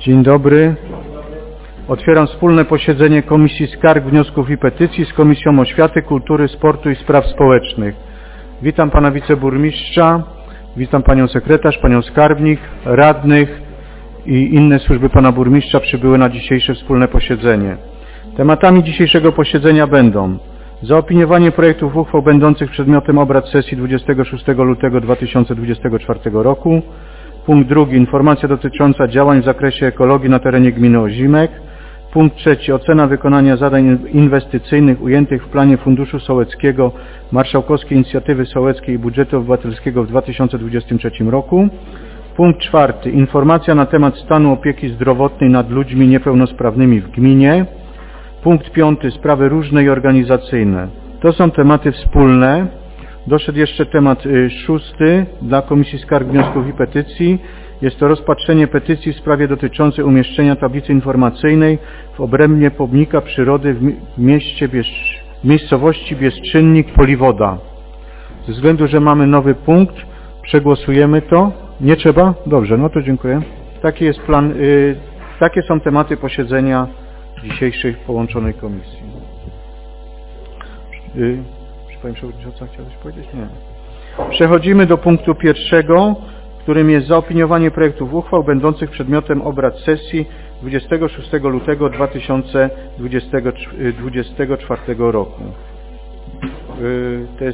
Dzień dobry. Otwieram wspólne posiedzenie Komisji Skarg, Wniosków i Petycji z Komisją Oświaty, Kultury, Sportu i Spraw Społecznych. Witam Pana Wiceburmistrza, witam Panią Sekretarz, Panią Skarbnik, radnych i inne służby Pana Burmistrza przybyły na dzisiejsze wspólne posiedzenie. Tematami dzisiejszego posiedzenia będą zaopiniowanie projektów uchwał będących przedmiotem obrad sesji 26 lutego 2024 roku. Punkt drugi. Informacja dotycząca działań w zakresie ekologii na terenie gminy Ozimek. Punkt trzeci. Ocena wykonania zadań inwestycyjnych ujętych w planie Funduszu Sołeckiego, Marszałkowskiej Inicjatywy Sołeckiej i Budżetu Obywatelskiego w 2023 roku. Punkt czwarty. Informacja na temat stanu opieki zdrowotnej nad ludźmi niepełnosprawnymi w gminie. Punkt piąty. Sprawy różne i organizacyjne. To są tematy wspólne. Doszedł jeszcze temat szósty dla Komisji Skarg, Wniosków i Petycji. Jest to rozpatrzenie petycji w sprawie dotyczącej umieszczenia tablicy informacyjnej w obrębie pomnika przyrody w miejscowości Bieszczynnik Poliwoda. Ze względu, że mamy nowy punkt, przegłosujemy to. Nie trzeba? Dobrze, no to dziękuję. Taki jest plan, takie są tematy posiedzenia dzisiejszej połączonej komisji. Panie Przewodniczący, chciałeś powiedzieć? Nie. Przechodzimy do punktu pierwszego, którym jest zaopiniowanie projektów uchwał będących przedmiotem obrad sesji 26 lutego 2024 roku. To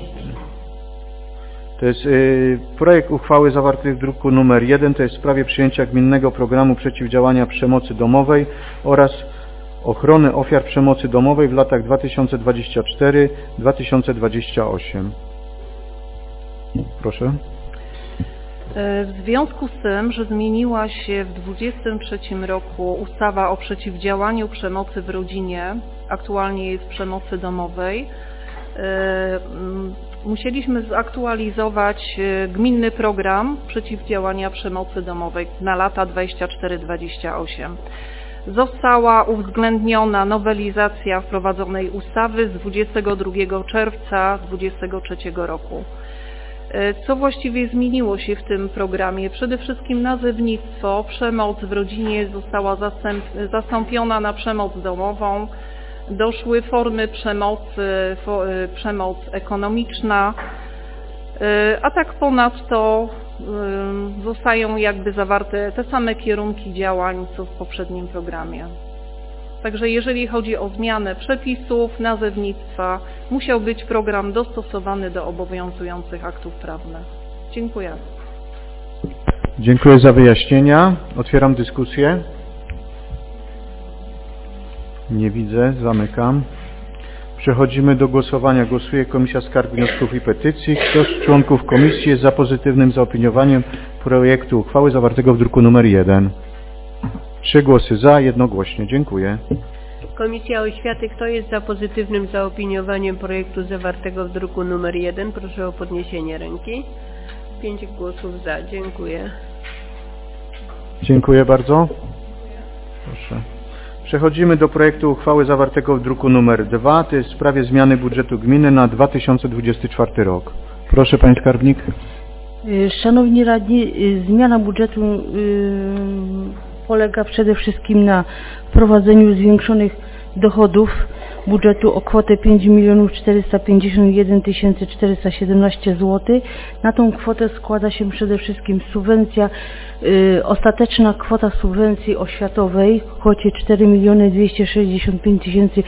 jest projekt uchwały zawarty w druku nr 1, to jest w sprawie przyjęcia gminnego programu przeciwdziałania przemocy domowej oraz ochrony ofiar przemocy domowej w latach 2024-2028. Proszę. W związku z tym, że zmieniła się w 2023 roku ustawa o przeciwdziałaniu przemocy w rodzinie, aktualnie jest przemocy domowej, musieliśmy zaktualizować gminny program przeciwdziałania przemocy domowej na lata 24-28. Została uwzględniona nowelizacja wprowadzonej ustawy z 22 czerwca 2023 roku. Co właściwie zmieniło się w tym programie? Przede wszystkim nazewnictwo. Przemoc w rodzinie została zastąpiona na przemoc domową. Doszły formy przemocy, przemoc ekonomiczna, a tak ponadto zostają jakby zawarte te same kierunki działań, co w poprzednim programie. Także jeżeli chodzi o zmianę przepisów, nazewnictwa, musiał być program dostosowany do obowiązujących aktów prawnych. Dziękuję. Dziękuję za wyjaśnienia. Otwieram dyskusję. Nie widzę. Zamykam. Przechodzimy do głosowania. Głosuje Komisja Skarg, Wniosków i Petycji. Kto z członków komisji jest za pozytywnym zaopiniowaniem projektu uchwały zawartego w druku nr 1? 3 głosy za, jednogłośnie. Dziękuję. Komisja Oświaty, kto jest za pozytywnym zaopiniowaniem projektu zawartego w druku nr 1? Proszę o podniesienie ręki. 5 głosów za. Dziękuję. Dziękuję bardzo. Proszę. Przechodzimy do projektu uchwały zawartego w druku nr 2. To jest w sprawie zmiany budżetu gminy na 2024 rok. Proszę, Pani Skarbnik. Szanowni radni, zmiana budżetu polega przede wszystkim na wprowadzeniu zwiększonych dochodów budżetu o kwotę 5 451 417 zł. Na tą kwotę składa się przede wszystkim subwencja, ostateczna kwota subwencji oświatowej w kwocie 4 265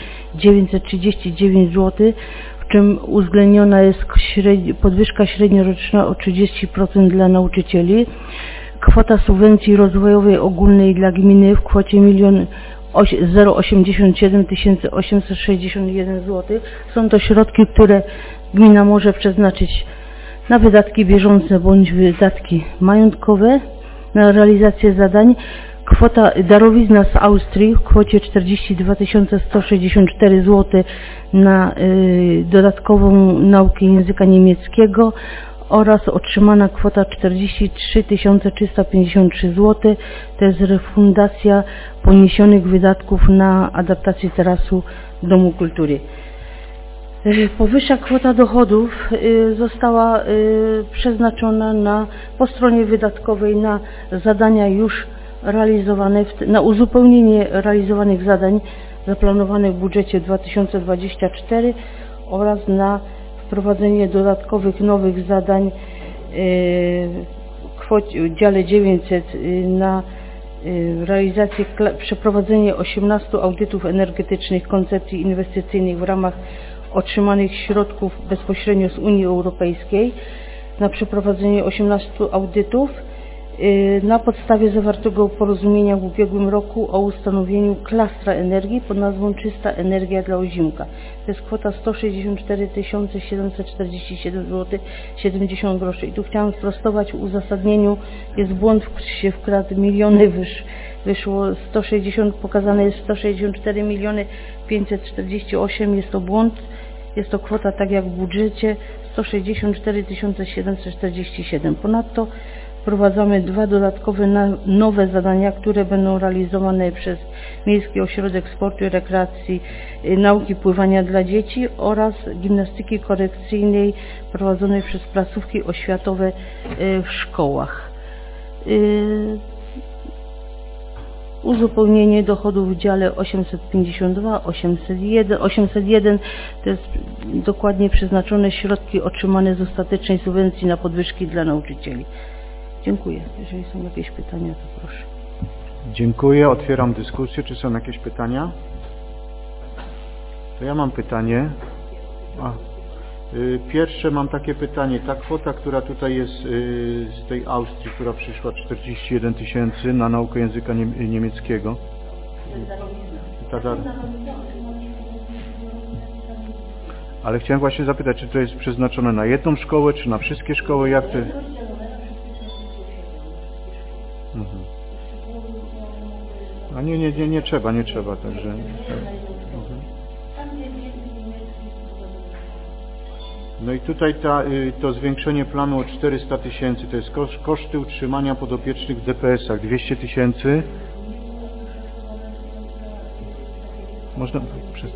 939 zł, w czym uwzględniona jest podwyżka średnioroczna o 30% dla nauczycieli. Kwota subwencji rozwojowej ogólnej dla gminy w kwocie 087 861 zł. Są to środki, które gmina może przeznaczyć na wydatki bieżące bądź wydatki majątkowe, na realizację zadań. Kwota darowizna z Austrii w kwocie 42 164 zł na dodatkową naukę języka niemieckiego oraz otrzymana kwota 43 353 zł. To jest refundacja poniesionych wydatków na adaptację tarasu Domu Kultury. Powyższa kwota dochodów została przeznaczona po stronie wydatkowej na zadania już na uzupełnienie realizowanych zadań zaplanowanych w budżecie 2024 oraz na wprowadzenie dodatkowych nowych zadań w dziale 900 na realizację, przeprowadzenie 18 audytów energetycznych koncepcji inwestycyjnych w ramach otrzymanych środków bezpośrednio z Unii Europejskiej, na przeprowadzenie 18 audytów na podstawie zawartego porozumienia w ubiegłym roku o ustanowieniu klastra energii pod nazwą Czysta Energia dla Ozimka. To jest kwota 164 747 zł 70 groszy. I tu chciałam sprostować, w uzasadnieniu jest błąd, się wkradł, miliony wyszło 160, pokazane jest 164 548, jest to błąd, jest to kwota tak jak w budżecie 164 747. Ponadto wprowadzamy 2 dodatkowe nowe zadania, które będą realizowane przez Miejski Ośrodek Sportu i Rekreacji, Nauki Pływania dla Dzieci oraz gimnastyki korekcyjnej prowadzonej przez placówki oświatowe w szkołach. Uzupełnienie dochodów w dziale 852, 801 to jest dokładnie przeznaczone środki otrzymane z ostatecznej subwencji na podwyżki dla nauczycieli. Dziękuję. Jeżeli są jakieś pytania, to proszę. Dziękuję. Otwieram dyskusję. Czy są jakieś pytania? To ja mam pytanie. Pierwsze mam takie pytanie. Ta kwota, która tutaj jest z tej Austrii, która przyszła 41 000 na naukę języka niemieckiego. Ale chciałem właśnie zapytać, czy to jest przeznaczone na jedną szkołę, czy na wszystkie szkoły? Jak to jest? A nie trzeba, także... No i tutaj to zwiększenie planu o 400 000, to jest koszty utrzymania podopiecznych w DPS-ach, 200 000. Można przez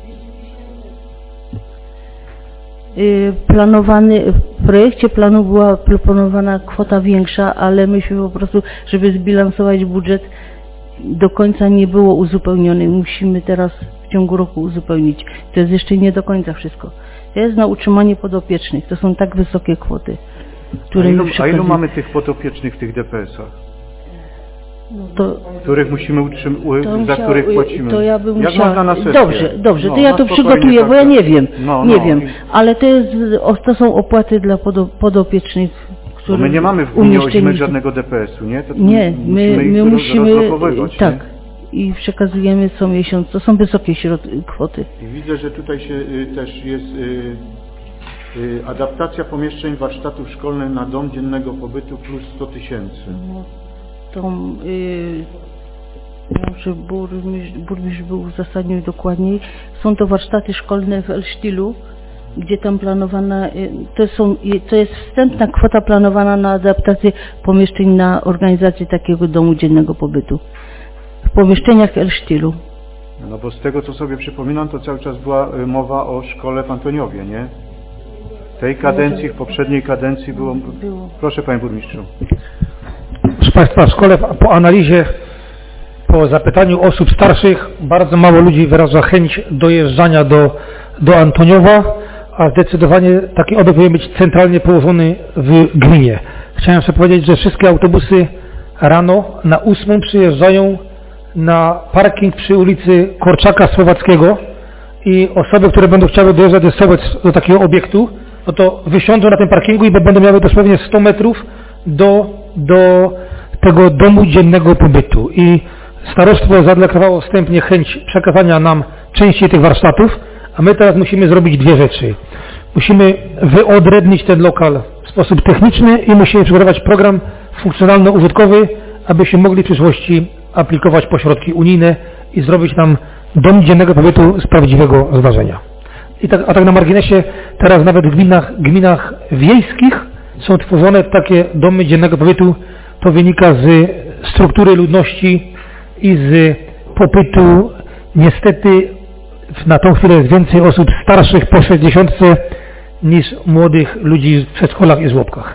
w projekcie planu była proponowana kwota większa, ale myśmy po prostu, żeby zbilansować budżet, do końca nie było uzupełnione. Musimy teraz w ciągu roku uzupełnić. To jest jeszcze nie do końca wszystko. To jest na utrzymanie podopiecznych. To są tak wysokie kwoty, które a ilu mamy tych podopiecznych w tych DPS-ach? Których musimy za których płacimy? To ja bym jak można na sesję? Dobrze, to ja to przygotuję, bo ja nie wiem. Nie wiem. Ale to są opłaty dla podopiecznych, bo my nie mamy w gminie Ozimy żadnego DPS-u, nie? To nie, my musimy tak. Nie? I przekazujemy co miesiąc. To są wysokie kwoty. I widzę, że tutaj się też jest adaptacja pomieszczeń warsztatów szkolnych na dom dziennego pobytu plus 100 000. No, to może burmistrz był uzasadnił dokładniej. Są to warsztaty szkolne w Elsztylu, gdzie tam planowana, to jest wstępna kwota planowana na adaptację pomieszczeń na organizację takiego domu dziennego pobytu. W pomieszczeniach Elsztylu. No bo z tego, co sobie przypominam, to cały czas była mowa o szkole w Antoniowie, nie? W tej kadencji, w poprzedniej kadencji było. Proszę, panie burmistrzu. Proszę państwa, w szkole po analizie, po zapytaniu osób starszych, bardzo mało ludzi wyraża chęć dojeżdżania do Antoniowa, a zdecydowanie taki obiekt powinien być centralnie położony w gminie. Chciałem jeszcze powiedzieć, że wszystkie autobusy rano na 8 przyjeżdżają na parking przy ulicy Korczaka Słowackiego i osoby, które będą chciały dojeżdżać ze Sołec do takiego obiektu, no to wysiądą na tym parkingu i będą miały dosłownie 100 metrów do tego domu dziennego pobytu. I starostwo zadeklarowało wstępnie chęć przekazania nam części tych warsztatów, a my teraz musimy zrobić 2 rzeczy. Musimy wyodrębnić ten lokal w sposób techniczny i musimy przygotować program funkcjonalno-użytkowy, abyśmy mogli w przyszłości aplikować po środki unijne i zrobić tam dom dziennego pobytu z prawdziwego zdarzenia. A tak na marginesie, teraz nawet w gminach wiejskich są tworzone takie domy dziennego pobytu. To wynika z struktury ludności i z popytu. Niestety na tą chwilę jest więcej osób starszych po 60 niż młodych ludzi w przedszkolach i żłobkach.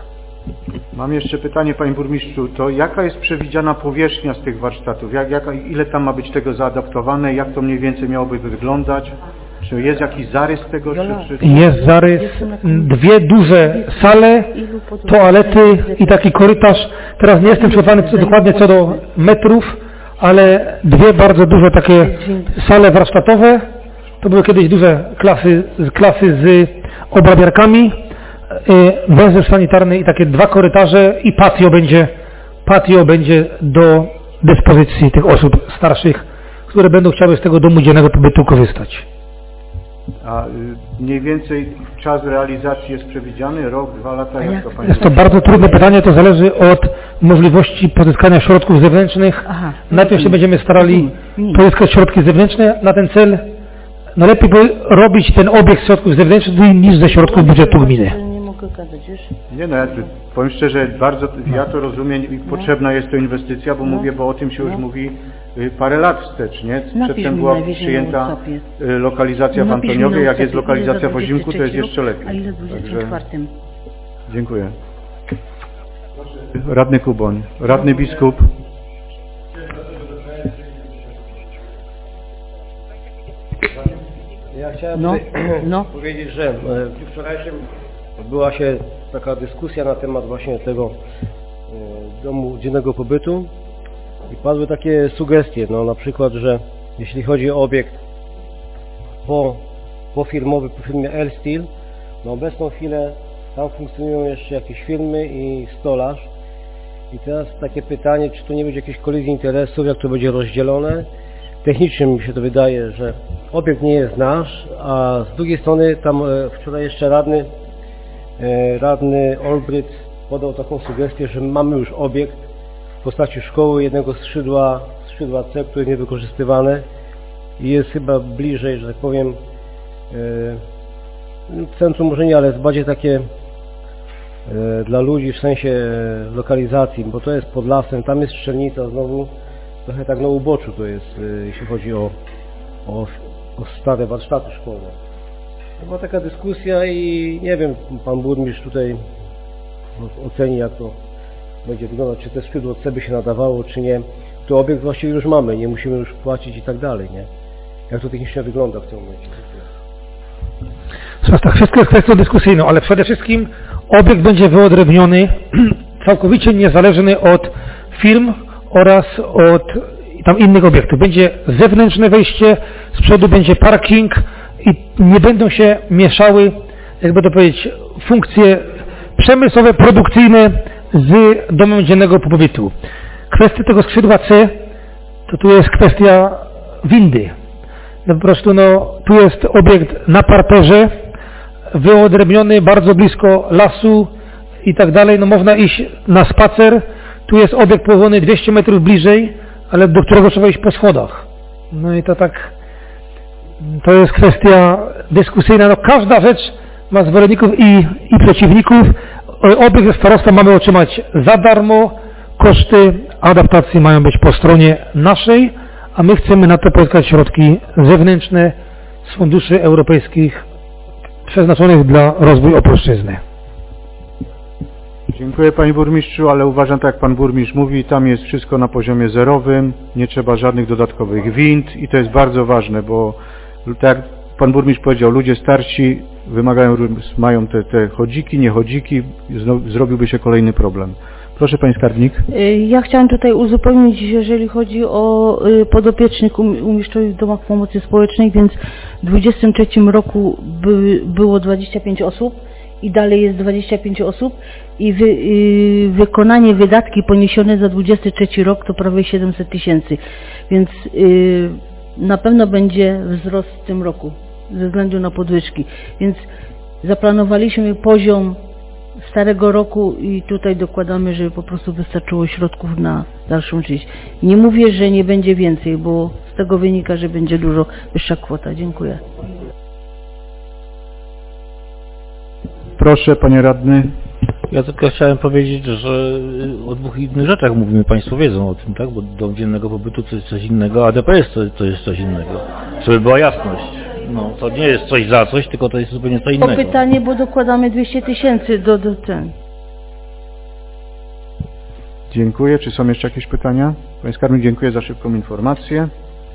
Mam jeszcze pytanie, panie burmistrzu, to jaka jest przewidziana powierzchnia z tych warsztatów? Ile tam ma być tego zaadaptowane? Jak to mniej więcej miałoby wyglądać? Czy jest jakiś zarys tego? Jest zarys, 2 duże sale, toalety i taki korytarz. Teraz nie jestem przygotowany dokładnie co do metrów, ale 2 bardzo duże takie sale warsztatowe. To były kiedyś duże klasy z obrabiarkami, węzeł sanitarny i takie 2 korytarze i patio będzie do dyspozycji tych osób starszych, które będą chciały z tego domu dziennego pobytu korzystać. A mniej więcej czas realizacji jest przewidziany? Rok, 2 lata? Jak to pani jest to bardzo trudne pytanie, to zależy od możliwości pozyskania środków zewnętrznych. Najpierw się będziemy starali pozyskać środki zewnętrzne na ten cel. No lepiej robić ten obiekt z środków zewnętrznych niż ze środków budżetu gminy. Nie no, ja powiem szczerze, ja to rozumiem i potrzebna jest to inwestycja, bo o tym się już mówi parę lat wstecz, nie? Przedtem była przyjęta lokalizacja w Antoniowie, jak jest lokalizacja w Ozimku, to jest jeszcze lepiej. A ile w 24? Dziękuję. Radny Kuboń, radny biskup. Ja chciałem powiedzieć, że w dniu wczorajszym odbyła się taka dyskusja na temat właśnie tego domu dziennego pobytu i padły takie sugestie, na przykład, że jeśli chodzi o obiekt pofirmowy, po firmie L-Steel, na obecną chwilę tam funkcjonują jeszcze jakieś firmy i stolarz i teraz takie pytanie, czy tu nie będzie jakiejś kolizji interesów, jak to będzie rozdzielone. Technicznie mi się to wydaje, że obiekt nie jest nasz, a z drugiej strony tam wczoraj jeszcze radny Olbryt podał taką sugestię, że mamy już obiekt w postaci szkoły jednego skrzydła C, które jest niewykorzystywane i jest chyba bliżej, że tak powiem, centrum może nie, ale jest bardziej takie dla ludzi w sensie lokalizacji, bo to jest pod lasem, tam jest strzelnica znowu, trochę tak na uboczu to jest, jeśli chodzi o stare warsztaty szkolne. To była taka dyskusja i nie wiem, pan burmistrz tutaj oceni, jak to będzie wyglądać, czy te skrzydło C by się nadawało, czy nie. To obiekt właściwie już mamy, nie musimy już płacić i tak dalej, nie? Jak to technicznie wygląda w tym momencie? Tak, wszystko jest kwestią dyskusyjną, ale przede wszystkim obiekt będzie wyodrębniony, całkowicie niezależny od firm oraz od tam innych obiektów. Będzie zewnętrzne wejście, z przodu będzie parking i nie będą się mieszały, jakby to powiedzieć, funkcje przemysłowe, produkcyjne z domem dziennego pobytu. Kwestia tego skrzydła C, to tu jest kwestia windy. Po prostu tu jest obiekt na parterze, wyodrębniony bardzo blisko lasu i tak dalej. Można iść na spacer. Tu jest obiekt położony 200 metrów bliżej, ale do którego trzeba iść po schodach. I to jest kwestia dyskusyjna. Każda rzecz ma zwolenników i przeciwników. Obiekt ze starostwa mamy otrzymać za darmo. Koszty adaptacji mają być po stronie naszej, a my chcemy na to pozyskać środki zewnętrzne z funduszy europejskich przeznaczonych dla rozwoju Opolszczyzny. Dziękuję panie burmistrzu, ale uważam, tak jak pan burmistrz mówi, tam jest wszystko na poziomie zerowym, nie trzeba żadnych dodatkowych wind i to jest bardzo ważne, bo tak jak pan burmistrz powiedział, ludzie starsi mają te chodziki, niechodziki, zrobiłby się kolejny problem. Proszę pani skarbnik. Ja chciałam tutaj uzupełnić, jeżeli chodzi o podopiecznych umieszczonych w domach pomocy społecznej, więc w 2023 roku było 25 osób i dalej jest 25 osób i wykonanie wydatki poniesione za 2023 rok to prawie 700 tysięcy, więc na pewno będzie wzrost w tym roku ze względu na podwyżki, więc zaplanowaliśmy poziom starego roku i tutaj dokładamy, żeby po prostu wystarczyło środków na dalszą część. Nie mówię, że nie będzie więcej, bo z tego wynika, że będzie dużo wyższa kwota. Dziękuję. Proszę, panie radny. Ja tylko chciałem powiedzieć, że o dwóch innych rzeczach mówimy, państwo wiedzą o tym, tak? Bo dom dziennego pobytu to jest coś innego, a DPS to jest coś innego. Żeby była jasność. To nie jest coś za coś, tylko to jest zupełnie co innego. To pytanie, bo dokładamy 200 tysięcy do ten. Dziękuję. Czy są jeszcze jakieś pytania? Panie Skarbnik, dziękuję za szybką informację.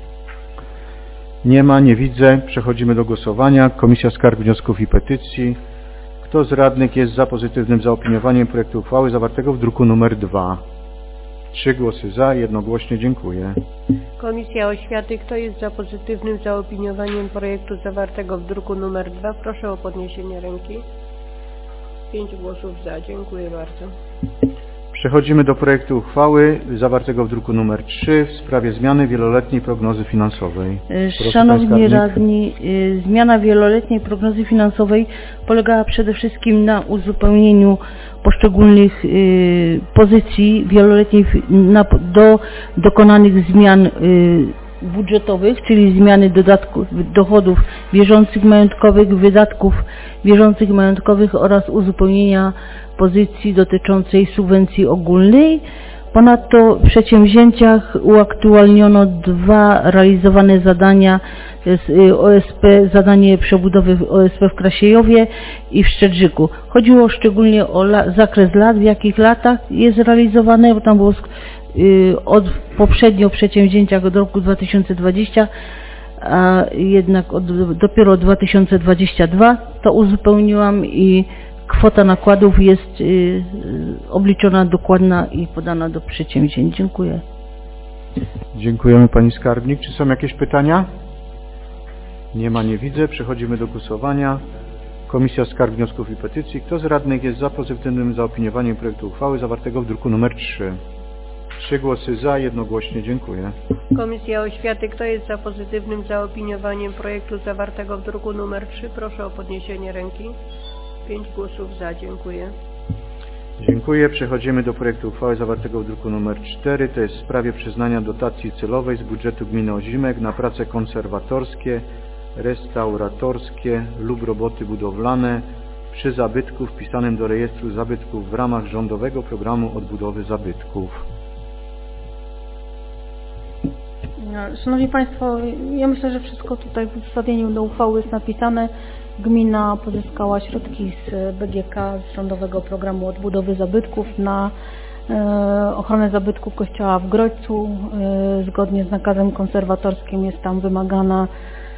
Nie ma, nie widzę. Przechodzimy do głosowania. Komisja Skarg, Wniosków i Petycji. Kto z radnych jest za pozytywnym zaopiniowaniem projektu uchwały zawartego w druku nr 2? 3 głosy za, jednogłośnie dziękuję. Komisja Oświaty. Kto jest za pozytywnym zaopiniowaniem projektu zawartego w druku nr 2? Proszę o podniesienie ręki. 5 głosów za. Dziękuję bardzo. Przechodzimy do projektu uchwały zawartego w druku nr 3 w sprawie zmiany wieloletniej prognozy finansowej. Proszę, Szanowni radni, zmiana wieloletniej prognozy finansowej polegała przede wszystkim na uzupełnieniu poszczególnych pozycji wieloletnich do dokonanych zmian budżetowych, czyli zmiany dochodów bieżących majątkowych, wydatków bieżących majątkowych oraz uzupełnienia pozycji dotyczącej subwencji ogólnej. Ponadto w przedsięwzięciach uaktualniono 2 realizowane zadania z OSP, zadanie przebudowy OSP w Krasiejowie i w Szczedrzyku. Chodziło szczególnie o zakres lat, w jakich latach jest realizowane, bo tam było poprzednio w przedsięwzięciach od roku 2020, a jednak dopiero 2022 to uzupełniłam i kwota nakładów jest obliczona dokładna i podana do przedsięwzięć. Dziękuję. Dziękujemy Pani Skarbnik. Czy są jakieś pytania? Nie ma, nie widzę. Przechodzimy do głosowania. Komisja Skarg, Wniosków i Petycji. Kto z radnych jest za pozytywnym zaopiniowaniem projektu uchwały zawartego w druku nr 3? 3 głosy za, jednogłośnie dziękuję. Komisja Oświaty. Kto jest za pozytywnym zaopiniowaniem projektu zawartego w druku nr 3? Proszę o podniesienie ręki. 5 głosów za. Dziękuję. Dziękuję. Przechodzimy do projektu uchwały zawartego w druku nr 4. To jest w sprawie przyznania dotacji celowej z budżetu gminy Ozimek na prace konserwatorskie, restauratorskie lub roboty budowlane przy zabytku wpisanym do rejestru zabytków w ramach rządowego programu odbudowy zabytków. Szanowni Państwo, ja myślę, że wszystko tutaj w uzasadnieniu do uchwały jest napisane. Gmina pozyskała środki z BGK, z Rządowego Programu Odbudowy Zabytków na ochronę zabytków kościoła w Grodźcu. Zgodnie z nakazem konserwatorskim jest tam wymagana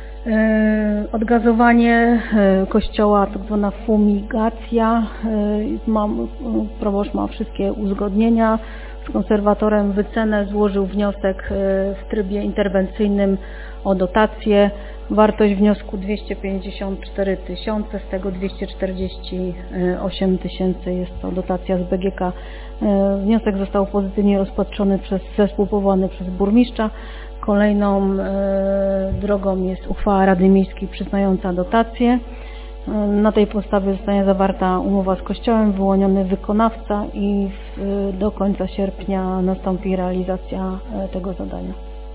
odgazowanie kościoła, tak zwana fumigacja. Proboszcz ma wszystkie uzgodnienia. Z konserwatorem wycenę, złożył wniosek w trybie interwencyjnym o dotację. Wartość wniosku 254 000, z tego 248 000 jest to dotacja z BGK. Wniosek został pozytywnie rozpatrzony przez zespół powołany przez burmistrza. Kolejną drogą jest uchwała Rady Miejskiej przyznająca dotację. Na tej podstawie zostanie zawarta umowa z Kościołem, wyłoniony wykonawca i do końca sierpnia nastąpi realizacja tego zadania.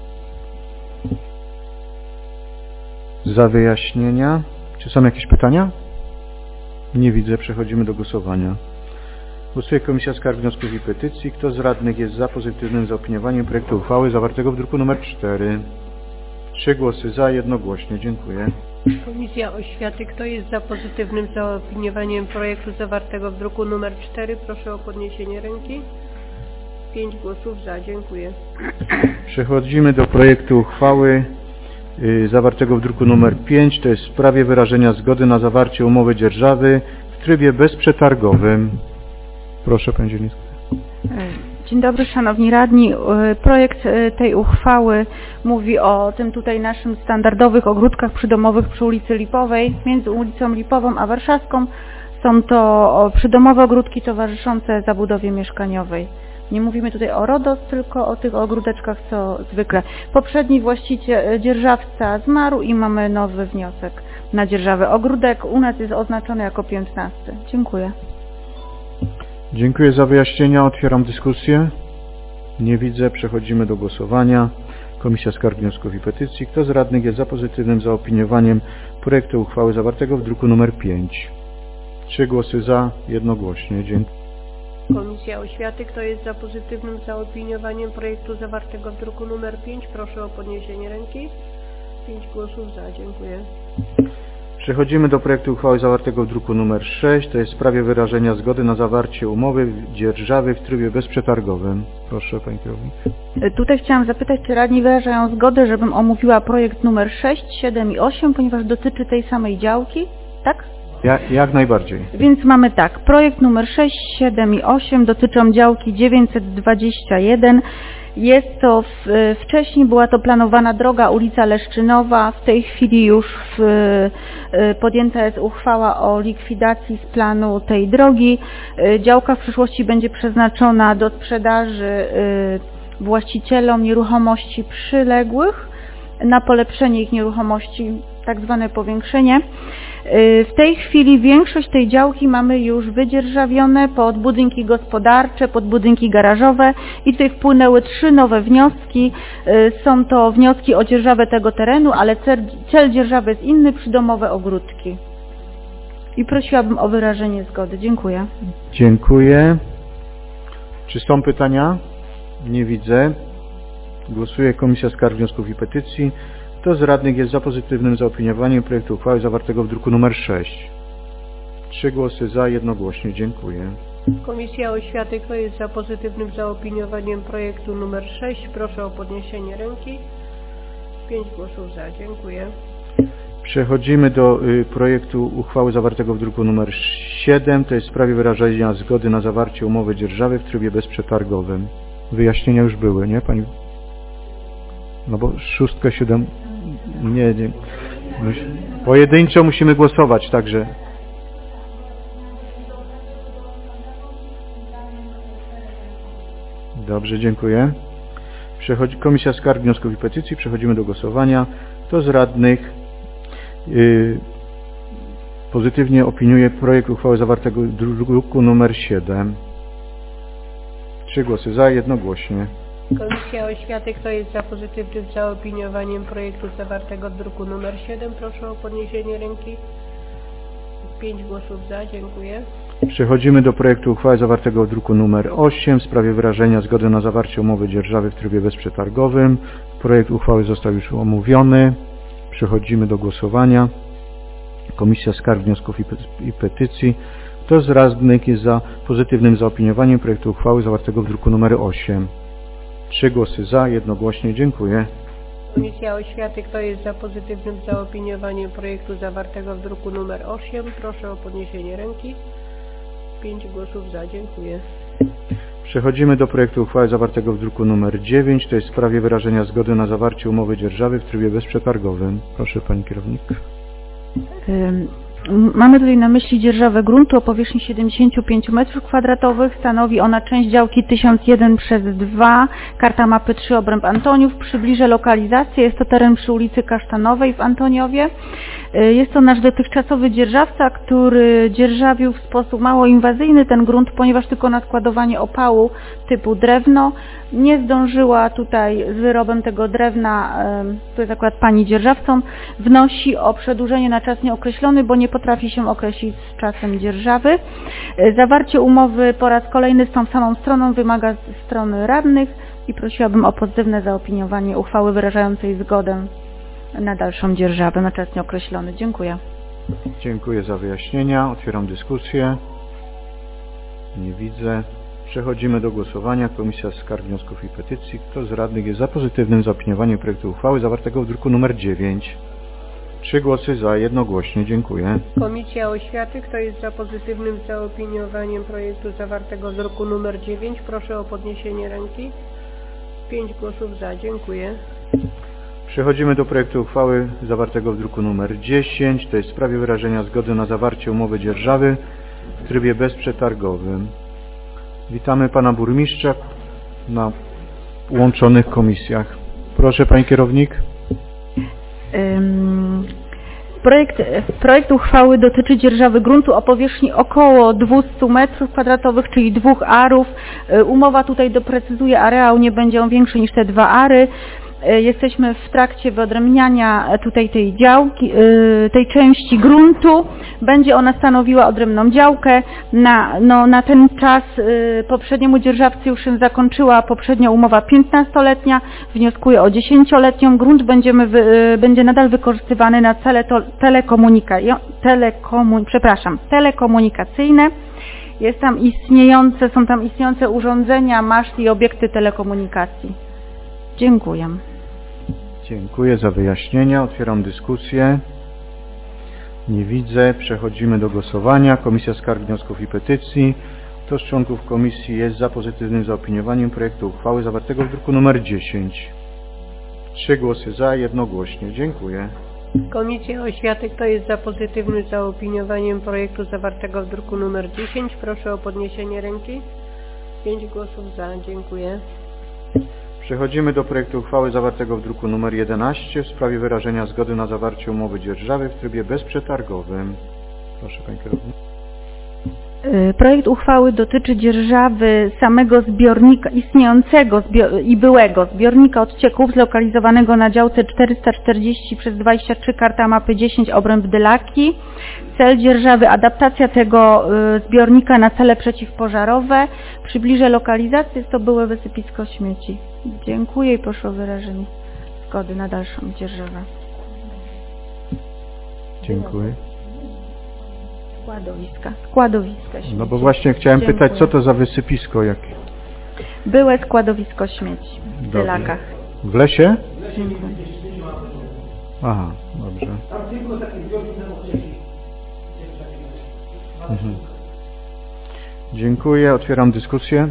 Za wyjaśnienia. Czy są jakieś pytania? Nie widzę. Przechodzimy do głosowania. Głosuje Komisja Skarg, Wniosków i Petycji. Kto z radnych jest za pozytywnym zaopiniowaniem projektu uchwały zawartego w druku nr 4? 3 głosy za, jednogłośnie. Dziękuję. Komisja Oświaty. Kto jest za pozytywnym zaopiniowaniem projektu zawartego w druku nr 4? Proszę o podniesienie ręki. 5 głosów za. Dziękuję. Przechodzimy do projektu uchwały zawartego w druku nr 5. To jest w sprawie wyrażenia zgody na zawarcie umowy dzierżawy w trybie bezprzetargowym. Proszę, Pani Zielińska. Dzień dobry, Szanowni Radni. Projekt tej uchwały mówi o tym tutaj naszym standardowych ogródkach przydomowych przy ulicy Lipowej, między ulicą Lipową a Warszawską. Są to przydomowe ogródki towarzyszące zabudowie mieszkaniowej. Nie mówimy tutaj o RODOS, tylko o tych ogródeczkach, co zwykle. Poprzedni właściciel, dzierżawca zmarł i mamy nowy wniosek na dzierżawę. Ogródek u nas jest oznaczony jako 15. Dziękuję. Dziękuję za wyjaśnienia. Otwieram dyskusję. Nie widzę. Przechodzimy do głosowania. Komisja Skarg, Wniosków i Petycji. Kto z radnych jest za pozytywnym zaopiniowaniem projektu uchwały zawartego w druku nr 5? 3 głosy za, jednogłośnie. Dziękuję. Komisja Oświaty. Kto jest za pozytywnym zaopiniowaniem projektu zawartego w druku nr 5? Proszę o podniesienie ręki. 5 głosów za. Dziękuję. Przechodzimy do projektu uchwały zawartego w druku nr 6, to jest w sprawie wyrażenia zgody na zawarcie umowy dzierżawy w trybie bezprzetargowym. Proszę, pani kierownik. Tutaj chciałam zapytać, czy radni wyrażają zgodę, żebym omówiła projekt numer 6, 7 i 8, ponieważ dotyczy tej samej działki, tak? Jak najbardziej. Więc mamy tak, projekt numer 6, 7 i 8 dotyczą działki 921. Jest to, wcześniej była to planowana droga ulica Leszczynowa, w tej chwili już podjęta jest uchwała o likwidacji z planu tej drogi. Działka w przyszłości będzie przeznaczona do sprzedaży właścicielom nieruchomości przyległych na polepszenie ich nieruchomości, tak zwane powiększenie. W tej chwili większość tej działki mamy już wydzierżawione pod budynki gospodarcze, pod budynki garażowe i tutaj wpłynęły 3 nowe wnioski. Są to wnioski o dzierżawę tego terenu, ale cel dzierżawy jest inny, przydomowe ogródki. I prosiłabym o wyrażenie zgody. Dziękuję. Dziękuję. Czy są pytania? Nie widzę. Głosuje Komisja Skarg, Wniosków i Petycji. Kto z radnych jest za pozytywnym zaopiniowaniem projektu uchwały zawartego w druku nr 6? 3 głosy za, jednogłośnie. Dziękuję. Komisja Oświaty, kto jest za pozytywnym zaopiniowaniem projektu nr 6? Proszę o podniesienie ręki. 5 głosów za. Dziękuję. Przechodzimy do projektu uchwały zawartego w druku nr 7. To jest w sprawie wyrażenia zgody na zawarcie umowy dzierżawy w trybie bezprzetargowym. Wyjaśnienia już były, nie pani? No bo 6, 7... Nie. Pojedynczo musimy głosować, także... Dobrze, dziękuję. Komisja Skarg, Wniosków i Petycji. Przechodzimy do głosowania. Kto z radnych pozytywnie opiniuje projekt uchwały zawartego w druku nr 7? 3 głosy za, jednogłośnie. Komisja Oświaty, kto jest za pozytywnym zaopiniowaniem projektu zawartego w druku nr 7? Proszę o podniesienie ręki. 5 głosów za. Dziękuję. Przechodzimy do projektu uchwały zawartego w druku nr 8 w sprawie wyrażenia zgody na zawarcie umowy dzierżawy w trybie bezprzetargowym. Projekt uchwały został już omówiony. Przechodzimy do głosowania. Komisja Skarg, Wniosków i Petycji. Kto z radnych jest za pozytywnym zaopiniowaniem projektu uchwały zawartego w druku nr 8? 3 głosy za, jednogłośnie. Dziękuję. Komisja Oświaty, kto jest za pozytywnym zaopiniowaniem projektu zawartego w druku nr 8? Proszę o podniesienie ręki. 5 głosów za. Dziękuję. Przechodzimy do projektu uchwały zawartego w druku nr 9. To jest w sprawie wyrażenia zgody na zawarcie umowy dzierżawy w trybie bezprzetargowym. Proszę pani kierownik. Mamy tutaj na myśli dzierżawę gruntu o powierzchni 75 m2. Stanowi ona część działki 1001/2, karta mapy 3, obręb Antoniów. Przybliżę lokalizację. Jest to teren przy ulicy Kasztanowej w Antoniowie. Jest to nasz dotychczasowy dzierżawca, który dzierżawił w sposób mało inwazyjny ten grunt, ponieważ tylko na składowanie opału typu drewno. Nie zdążyła tutaj z wyrobem tego drewna, to jest akurat pani dzierżawcą, wnosi o przedłużenie na czas nieokreślony, bo nie potrafi się określić z czasem dzierżawy. Zawarcie umowy po raz kolejny z tą samą stroną wymaga z strony radnych i prosiłabym o pozytywne zaopiniowanie uchwały wyrażającej zgodę na dalszą dzierżawę na czas nieokreślony. Dziękuję. Dziękuję za wyjaśnienia. Otwieram dyskusję. Nie widzę. Przechodzimy do głosowania. Komisja Skarg, Wniosków i Petycji. Kto z radnych jest za pozytywnym zaopiniowaniem projektu uchwały zawartego w druku nr 9? 3 głosy za, jednogłośnie. Dziękuję. Komisja Oświaty, kto jest za pozytywnym zaopiniowaniem projektu zawartego w druku nr 9? Proszę o podniesienie ręki. 5 głosów za. Dziękuję. Przechodzimy do projektu uchwały zawartego w druku nr 10. To jest w sprawie wyrażenia zgody na zawarcie umowy dzierżawy w trybie bezprzetargowym. Witamy pana burmistrza na łączonych komisjach. Proszę pani kierownik. Projekt uchwały dotyczy dzierżawy gruntu o powierzchni około 200 m2, czyli 2 arów. Umowa tutaj doprecyzuje areał, nie będzie on większy niż te 2 ary. Jesteśmy w trakcie wyodrębniania tutaj tej działki, tej części gruntu. Będzie ona stanowiła odrębną działkę. Na ten czas poprzedniemu dzierżawcy już się zakończyła poprzednia umowa 15-letnia. Wnioskuję o 10-letnią. Grunt będzie nadal wykorzystywany na cele telekomunikacyjne. Są tam istniejące urządzenia, maszty i obiekty telekomunikacji. Dziękuję. Dziękuję za wyjaśnienia. Otwieram dyskusję. Nie widzę. Przechodzimy do głosowania. Komisja Skarg, Wniosków i Petycji. Kto z członków komisji jest za pozytywnym zaopiniowaniem projektu uchwały zawartego w druku nr 10? 3 głosy za, jednogłośnie. Dziękuję. Komisja Oświaty, kto jest za pozytywnym zaopiniowaniem projektu zawartego w druku nr 10? Proszę o podniesienie ręki. 5 głosów za. Dziękuję. Przechodzimy do projektu uchwały zawartego w druku nr 11 w sprawie wyrażenia zgody na zawarcie umowy dzierżawy w trybie bezprzetargowym. Proszę Pani Kierownik. Projekt uchwały dotyczy dzierżawy samego zbiornika, istniejącego i byłego zbiornika odcieków zlokalizowanego na działce 440/23 karta mapy 10 obręb Dylaki. Cel dzierżawy adaptacja tego zbiornika na cele przeciwpożarowe. Przybliżę lokalizację, jest to byłe wysypisko śmieci. Dziękuję i proszę o wyrażenie zgody na dalszą dzierżawę. Dziękuję. Składowiska śmieci. No bo właśnie chciałem pytać, co to za wysypisko jakie? Byłe składowisko śmieci w Dylakach. W lesie? Dziękuję. Aha, dobrze. Dziękuję. Otwieram dyskusję.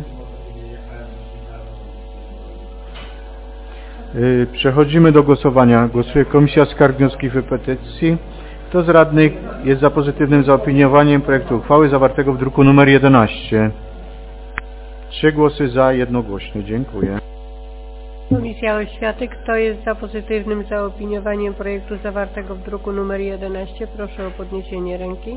Przechodzimy do głosowania. Głosuje Komisja Skarg, Wniosków i Petycji. Kto z radnych jest za pozytywnym zaopiniowaniem projektu uchwały zawartego w druku nr 11? 3 głosy za, jednogłośnie. Dziękuję. Komisja Oświaty, kto jest za pozytywnym zaopiniowaniem projektu zawartego w druku nr 11? Proszę o podniesienie ręki.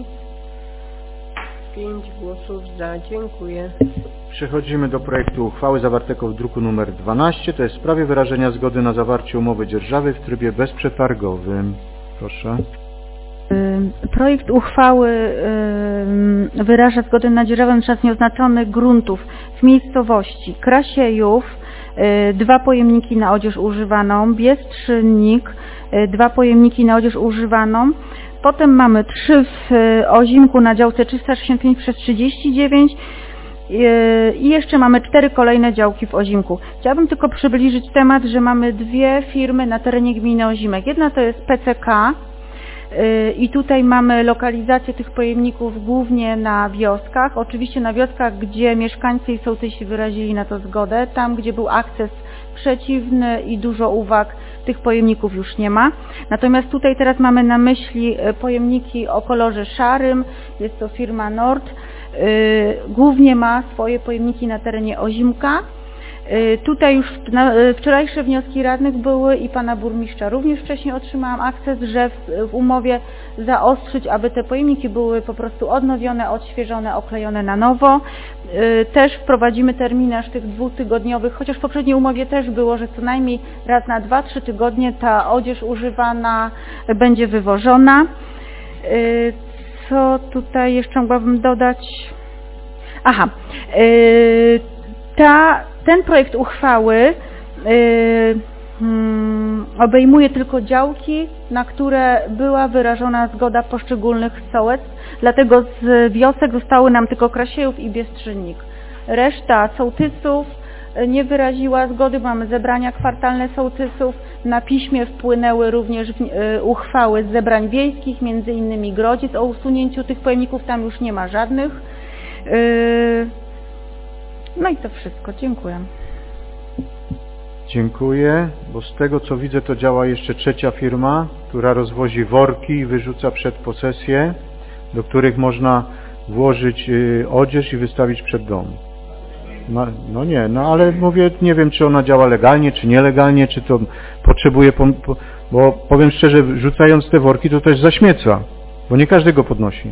5 głosów za. Dziękuję. Przechodzimy do projektu uchwały zawartego w druku nr 12. To jest w sprawie wyrażenia zgody na zawarcie umowy dzierżawy w trybie bezprzetargowym. Proszę. Projekt uchwały wyraża zgodę na dzierżawę na czas nieoznaczony gruntów w miejscowości Krasiejów, 2 pojemniki na odzież używaną, Biestrzynik, 2 pojemniki na odzież używaną, potem mamy 3 w Ozimku na działce 365/39 i jeszcze mamy 4 kolejne działki w Ozimku. Chciałabym tylko przybliżyć temat, że mamy 2 firmy na terenie gminy Ozimek. Jedna to jest PCK, i tutaj mamy lokalizację tych pojemników głównie na wioskach. Oczywiście na wioskach, gdzie mieszkańcy i sołtysi wyrazili na to zgodę. Tam, gdzie był akces przeciwny i dużo uwag, tych pojemników już nie ma. Natomiast tutaj teraz mamy na myśli pojemniki o kolorze szarym. Jest to firma Nord. Głównie ma swoje pojemniki na terenie Ozimka. Tutaj już wczorajsze wnioski radnych były i pana burmistrza również wcześniej otrzymałam akces, że w umowie zaostrzyć, aby te pojemniki były po prostu odnowione, odświeżone, oklejone na nowo. Też wprowadzimy terminarz tych 2-tygodniowych, chociaż w poprzedniej umowie też było, że co najmniej raz na 2-3 tygodnie ta odzież używana będzie wywożona. Co tutaj jeszcze mogłabym dodać? Aha. Ten projekt uchwały obejmuje tylko działki, na które była wyrażona zgoda poszczególnych sołectw, dlatego z wiosek zostały nam tylko Krasiejów i Biestrzynik. Reszta sołtysów nie wyraziła zgody, mamy zebrania kwartalne sołtysów, na piśmie wpłynęły również uchwały z zebrań wiejskich, między innymi Grodziec o usunięciu tych pojemników, tam już nie ma żadnych. No i to wszystko. Dziękuję. Dziękuję, bo z tego co widzę to działa jeszcze 3. firma, która rozwozi worki i wyrzuca przed posesję, do których można włożyć odzież i wystawić przed dom. No nie, no ale mówię, nie wiem czy ona działa legalnie, czy nielegalnie, czy to potrzebuje, bo powiem szczerze, rzucając te worki to też zaśmieca, bo nie każdy go podnosi.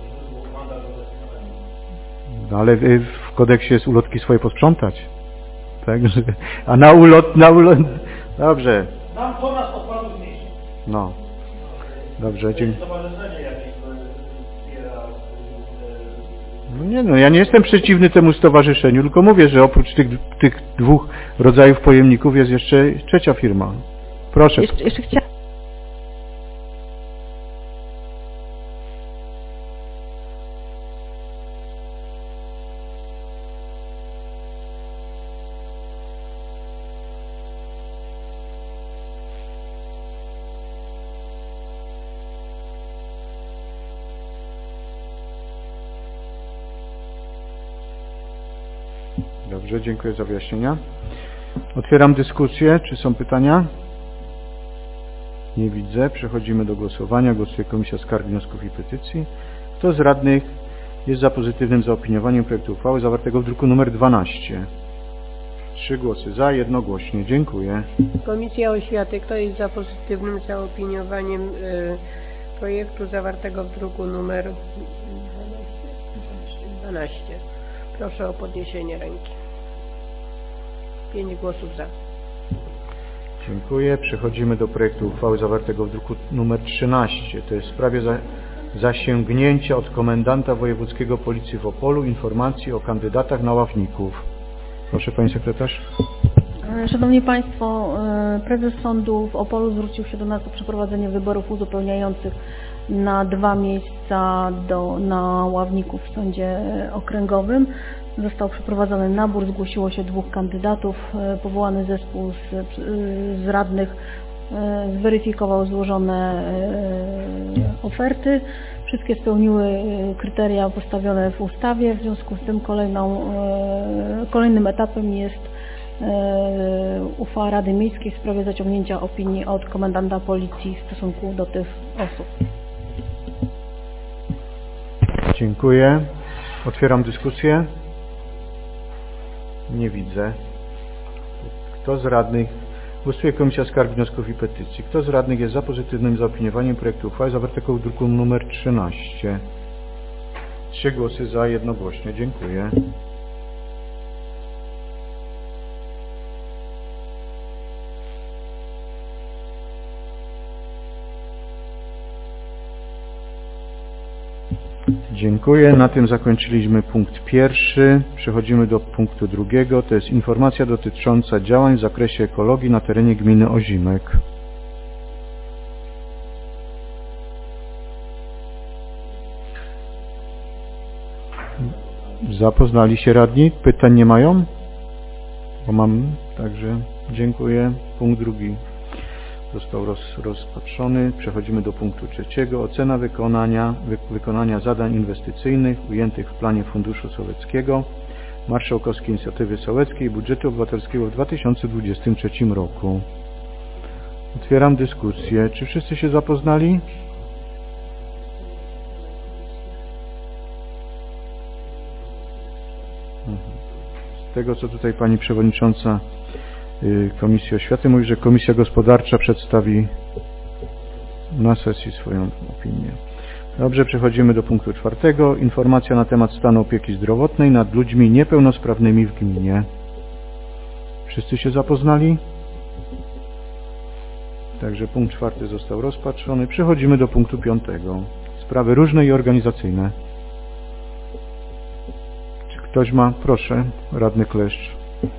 No ale w kodeksie jest ulotki swoje posprzątać. Także, a na ulot, dobrze. Nam to nas odpadów mieści. No. Dobrze, dziękuję. No nie no, ja nie jestem przeciwny temu stowarzyszeniu, tylko mówię, że oprócz tych dwóch rodzajów pojemników jest jeszcze trzecia firma. Proszę. Jeszcze chciałam... Dobrze, dziękuję za wyjaśnienia. Otwieram dyskusję. Czy są pytania? Nie widzę. Przechodzimy do głosowania. Głosuje Komisja Skarg, Wniosków i Petycji. Kto z radnych jest za pozytywnym zaopiniowaniem projektu uchwały zawartego w druku nr 12? 3 głosy za, jednogłośnie. Dziękuję. Komisja Oświaty. Kto jest za pozytywnym zaopiniowaniem projektu zawartego w druku nr 12? Proszę o podniesienie ręki. 5 głosów za. Dziękuję. Przechodzimy do projektu uchwały zawartego w druku nr 13. To jest w sprawie zasięgnięcia od komendanta wojewódzkiego Policji w Opolu informacji o kandydatach na ławników. Proszę Pani Sekretarz. Szanowni Państwo, prezes sądu w Opolu zwrócił się do nas o przeprowadzenie wyborów uzupełniających na 2 miejsca na ławników w sądzie okręgowym. Został przeprowadzony nabór, zgłosiło się 2 kandydatów. Powołany zespół z radnych zweryfikował złożone oferty. Wszystkie spełniły kryteria postawione w ustawie. W związku z tym kolejnym etapem jest uchwała Rady Miejskiej w sprawie zaciągnięcia opinii od komendanta policji w stosunku do tych osób. Dziękuję. Otwieram dyskusję. Nie widzę. Kto z radnych... Głosuje Komisja Skarg, Wniosków i Petycji. Kto z radnych jest za pozytywnym zaopiniowaniem projektu uchwały zawartego w druku nr 13? 3 głosy za, jednogłośnie. Dziękuję. Dziękuję. Na tym zakończyliśmy punkt 1. Przechodzimy do punktu 2. To jest informacja dotycząca działań w zakresie ekologii na terenie gminy Ozimek. Zapoznali się radni? Pytań nie mają? Bo mam, także dziękuję. Punkt 2 został rozpatrzony. Przechodzimy do punktu 3. Ocena wykonania zadań inwestycyjnych ujętych w planie Funduszu Sołeckiego, Marszałkowskiej Inicjatywy Sołeckiej i Budżetu Obywatelskiego w 2023 roku. Otwieram dyskusję. Czy wszyscy się zapoznali? Z tego, co tutaj Pani Przewodnicząca Komisji Oświaty mówi, że Komisja Gospodarcza przedstawi na sesji swoją opinię. Dobrze, przechodzimy do punktu 4. Informacja na temat stanu opieki zdrowotnej nad ludźmi niepełnosprawnymi w gminie. Wszyscy się zapoznali? Także punkt 4 został rozpatrzony. Przechodzimy do punktu 5. Sprawy różne i organizacyjne. Czy ktoś ma? Proszę, radny Kleszcz.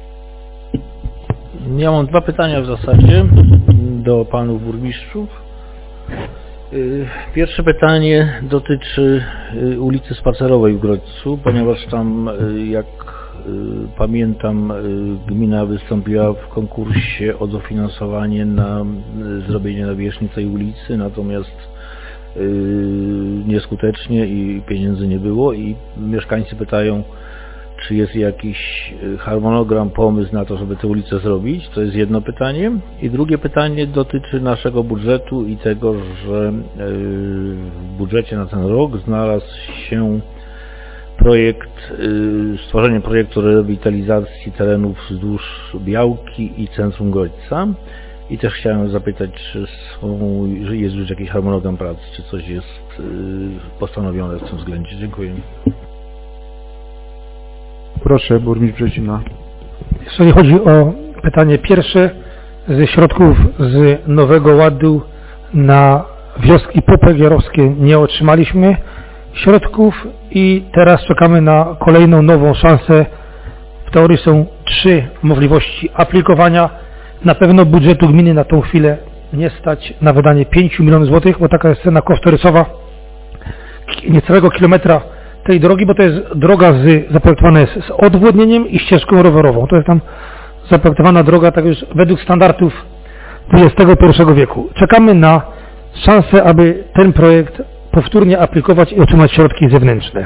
Ja mam 2 pytania w zasadzie do panów burmistrzów. Pierwsze pytanie dotyczy ulicy Spacerowej w Grodźcu, ponieważ tam, jak pamiętam, gmina wystąpiła w konkursie o dofinansowanie na zrobienie nawierzchni tej ulicy, natomiast nieskutecznie i pieniędzy nie było i mieszkańcy pytają, czy jest jakiś harmonogram, pomysł na to, żeby tę ulicę zrobić? To jest jedno pytanie. I drugie pytanie dotyczy naszego budżetu i tego, że w budżecie na ten rok znalazł się projekt, stworzenie projektu rewitalizacji terenów wzdłuż Białki i centrum Grodźca. I też chciałem zapytać, czy jest już jakiś harmonogram prac, czy coś jest postanowione w tym względzie. Dziękuję. Proszę, burmistrz Brzezina. Jeżeli chodzi o pytanie pierwsze, ze środków z Nowego Ładu na wioski popegeerowskie nie otrzymaliśmy środków i teraz czekamy na kolejną nową szansę. W teorii są 3 możliwości aplikowania. Na pewno budżetu gminy na tą chwilę nie stać na wydanie 5 milionów złotych, bo taka jest cena kosztorysowa niecałego kilometra tej drogi, bo to jest droga zaprojektowana jest z odwodnieniem i ścieżką rowerową. To jest tam zaprojektowana droga tak już według standardów XXI wieku. Czekamy na szansę, aby ten projekt powtórnie aplikować i otrzymać środki zewnętrzne.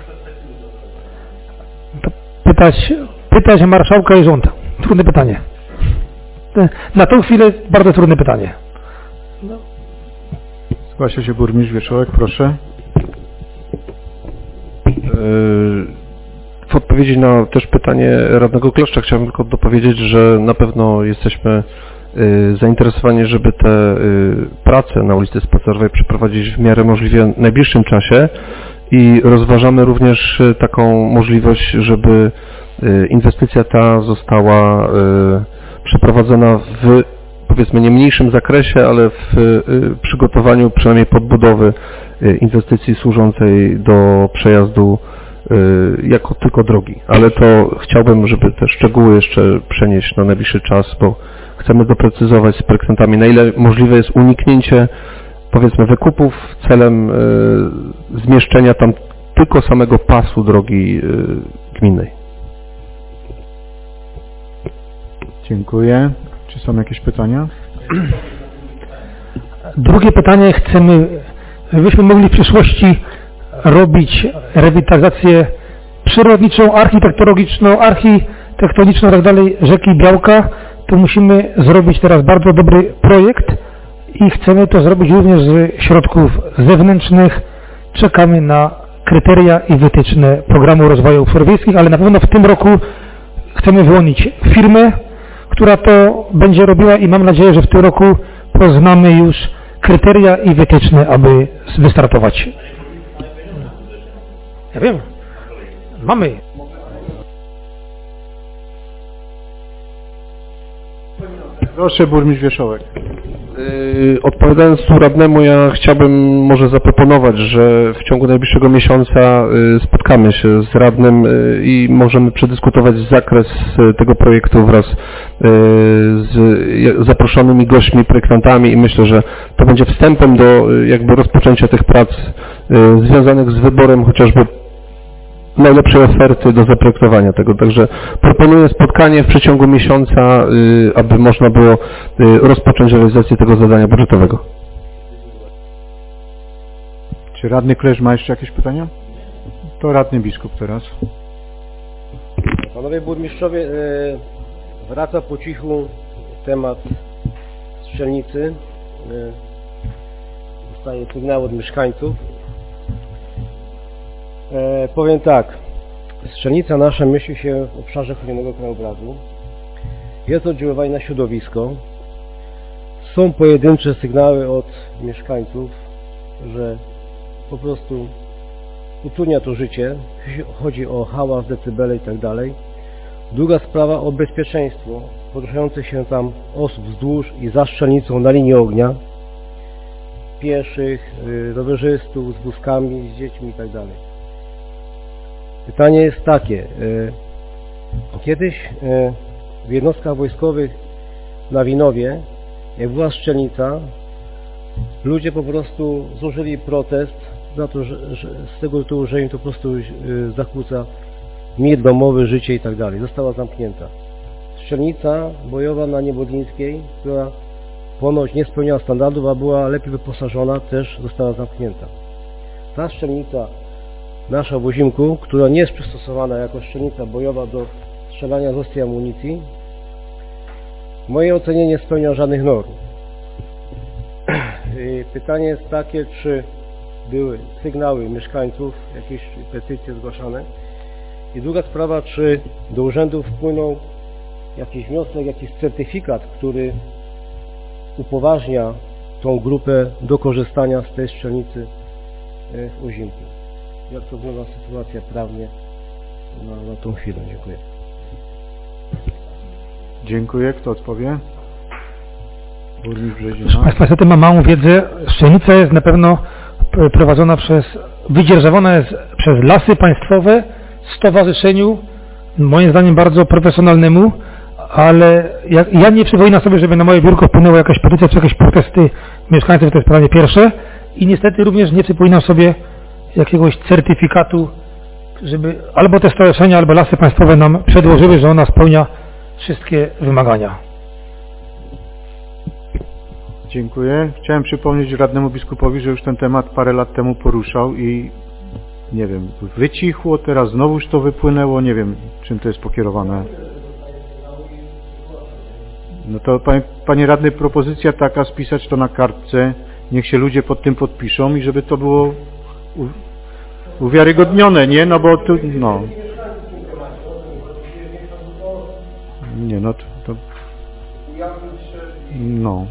To pytać marszałka i rząd. Trudne pytanie. Na tą chwilę bardzo trudne pytanie. Zgłasza się burmistrz Wierzchołek, proszę. W odpowiedzi na też pytanie radnego Kleszcza chciałbym tylko dopowiedzieć, że na pewno jesteśmy zainteresowani, żeby te prace na ulicy Spacerowej przeprowadzić w miarę możliwie najbliższym czasie i rozważamy również taką możliwość, żeby inwestycja ta została przeprowadzona w, powiedzmy, nie mniejszym zakresie, ale w przygotowaniu przynajmniej podbudowy inwestycji służącej do przejazdu jako tylko drogi. Ale to chciałbym, żeby te szczegóły jeszcze przenieść na najbliższy czas, bo chcemy doprecyzować z projektantami, na ile możliwe jest uniknięcie, powiedzmy, wykupów celem zmieszczenia tam tylko samego pasu drogi gminnej. Dziękuję. Czy są jakieś pytania? Drugie pytanie. Chcemy, żebyśmy mogli w przyszłości robić rewitalizację przyrodniczą, architektoniczną, tak dalej, rzeki Białka, to musimy zrobić teraz bardzo dobry projekt i chcemy to zrobić również z środków zewnętrznych. Czekamy na kryteria i wytyczne programu rozwoju obszarów wiejskich, ale na pewno w tym roku chcemy wyłonić firmę, która to będzie robiła i mam nadzieję, że w tym roku poznamy już kryteria i wytyczne, aby wystartować. Ja wiem. Mamy. Proszę, burmistrz Wierzchołek. Odpowiadając tu radnemu, ja chciałbym może zaproponować, że w ciągu najbliższego miesiąca spotkamy się z radnym i możemy przedyskutować zakres tego projektu wraz z zaproszonymi gośćmi, projektantami i myślę, że to będzie wstępem do jakby rozpoczęcia tych prac związanych z wyborem chociażby najlepszej oferty do zaprojektowania tego. Także proponuję spotkanie w przeciągu miesiąca, aby można było rozpocząć realizację tego zadania budżetowego. Czy radny Klesz ma jeszcze jakieś pytania? To radny biskup teraz. Panowie burmistrzowie, wraca po cichu temat strzelnicy. Dostaję sygnał od mieszkańców. Powiem tak, strzelnica nasza mieści się w obszarze chronionego krajobrazu. Jest oddziaływanie na środowisko. Są pojedyncze sygnały od mieszkańców, że po prostu utrudnia to życie. Chodzi o hałas, decybele i tak dalej. Druga sprawa o bezpieczeństwo poruszających się tam osób wzdłuż i za strzelnicą na linii ognia. Pieszych, rowerzystów z wózkami, z dziećmi i tak dalej. Pytanie jest takie. Kiedyś w jednostkach wojskowych na Winowie, jak była strzelnica, ludzie po prostu złożyli protest za to, że z tego tytułu, że im to po prostu zakłóca mir domowy, życie i tak dalej. Została zamknięta. Strzelnica bojowa na Niebodlińskiej, która ponoć nie spełniała standardów, a była lepiej wyposażona, też została zamknięta. Ta strzelnica nasza w Ozimku, która nie jest przystosowana jako strzelnica bojowa do strzelania z ostrej amunicji, w mojej ocenie nie spełnia żadnych norm. Pytanie jest takie, czy były sygnały mieszkańców, jakieś petycje zgłaszane. I druga sprawa, czy do urzędów wpłynął jakiś wniosek, jakiś certyfikat, który upoważnia tą grupę do korzystania z tej strzelnicy w Ozimku. Jak to wygląda sytuacja prawnie na tą chwilę? Dziękuję. Dziękuję. Kto odpowie? Burmistrz Brzezina. Proszę Państwa, niestety mam małą wiedzę. Strzelnica jest na pewno prowadzona wydzierżawiona jest przez Lasy Państwowe stowarzyszeniu, moim zdaniem bardzo profesjonalnemu, ale ja nie przypominam sobie, żeby na moje biurko wpłynęła jakaś petycja czy jakieś protesty mieszkańców, to jest pytanie pierwsze. I niestety również nie przypominam sobie jakiegoś certyfikatu, żeby albo te stowarzyszenia, albo Lasy Państwowe nam przedłożyły, że ona spełnia wszystkie wymagania. Dziękuję. Chciałem przypomnieć radnemu biskupowi, że już ten temat parę lat temu poruszał i nie wiem, wycichło, teraz znowuż to wypłynęło, nie wiem, czym to jest pokierowane. No to panie radny, propozycja taka, spisać to na kartce, niech się ludzie pod tym podpiszą i żeby to było uwiarygodnione, nie? No bo tu, no. Nie, no to no.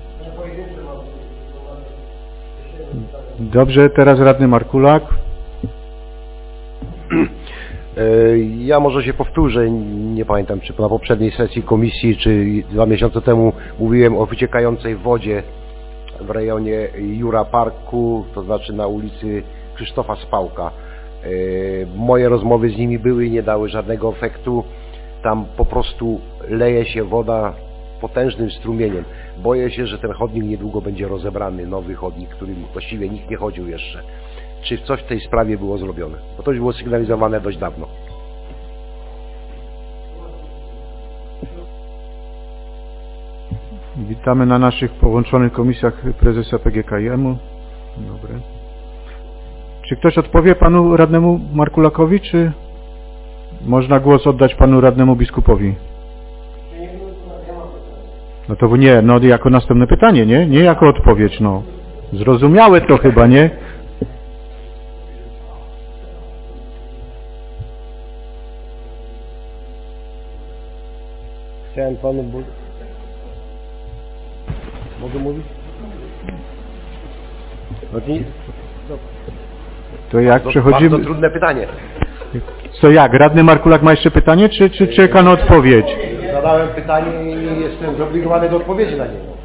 Dobrze, teraz radny Markulak. Ja może się powtórzę, nie pamiętam czy na poprzedniej sesji komisji, czy 2 miesiące temu mówiłem o wyciekającej wodzie w rejonie Jura Parku, to znaczy na ulicy Krzysztofa Spałka. Moje rozmowy z nimi były i nie dały żadnego efektu. Tam po prostu leje się woda potężnym strumieniem. Boję się, że ten chodnik niedługo będzie rozebrany, nowy chodnik, którym właściwie nikt nie chodził jeszcze. Czy coś w tej sprawie było zrobione? Bo to już było sygnalizowane dość dawno. Witamy na naszych połączonych komisjach prezesa PGKiM-u. Dobry. Czy ktoś odpowie panu radnemu Markulakowi, czy można głos oddać panu radnemu biskupowi? No to nie, no jako następne pytanie, nie? Nie jako odpowiedź, no. Zrozumiałe to chyba, nie? Chciałem panu... Mogę mówić? To jak przechodzimy... Bardzo trudne pytanie. Co jak? Radny Markulak ma jeszcze pytanie, czy czeka na odpowiedź? Zadałem pytanie i jestem zobligowany do odpowiedzi na niego.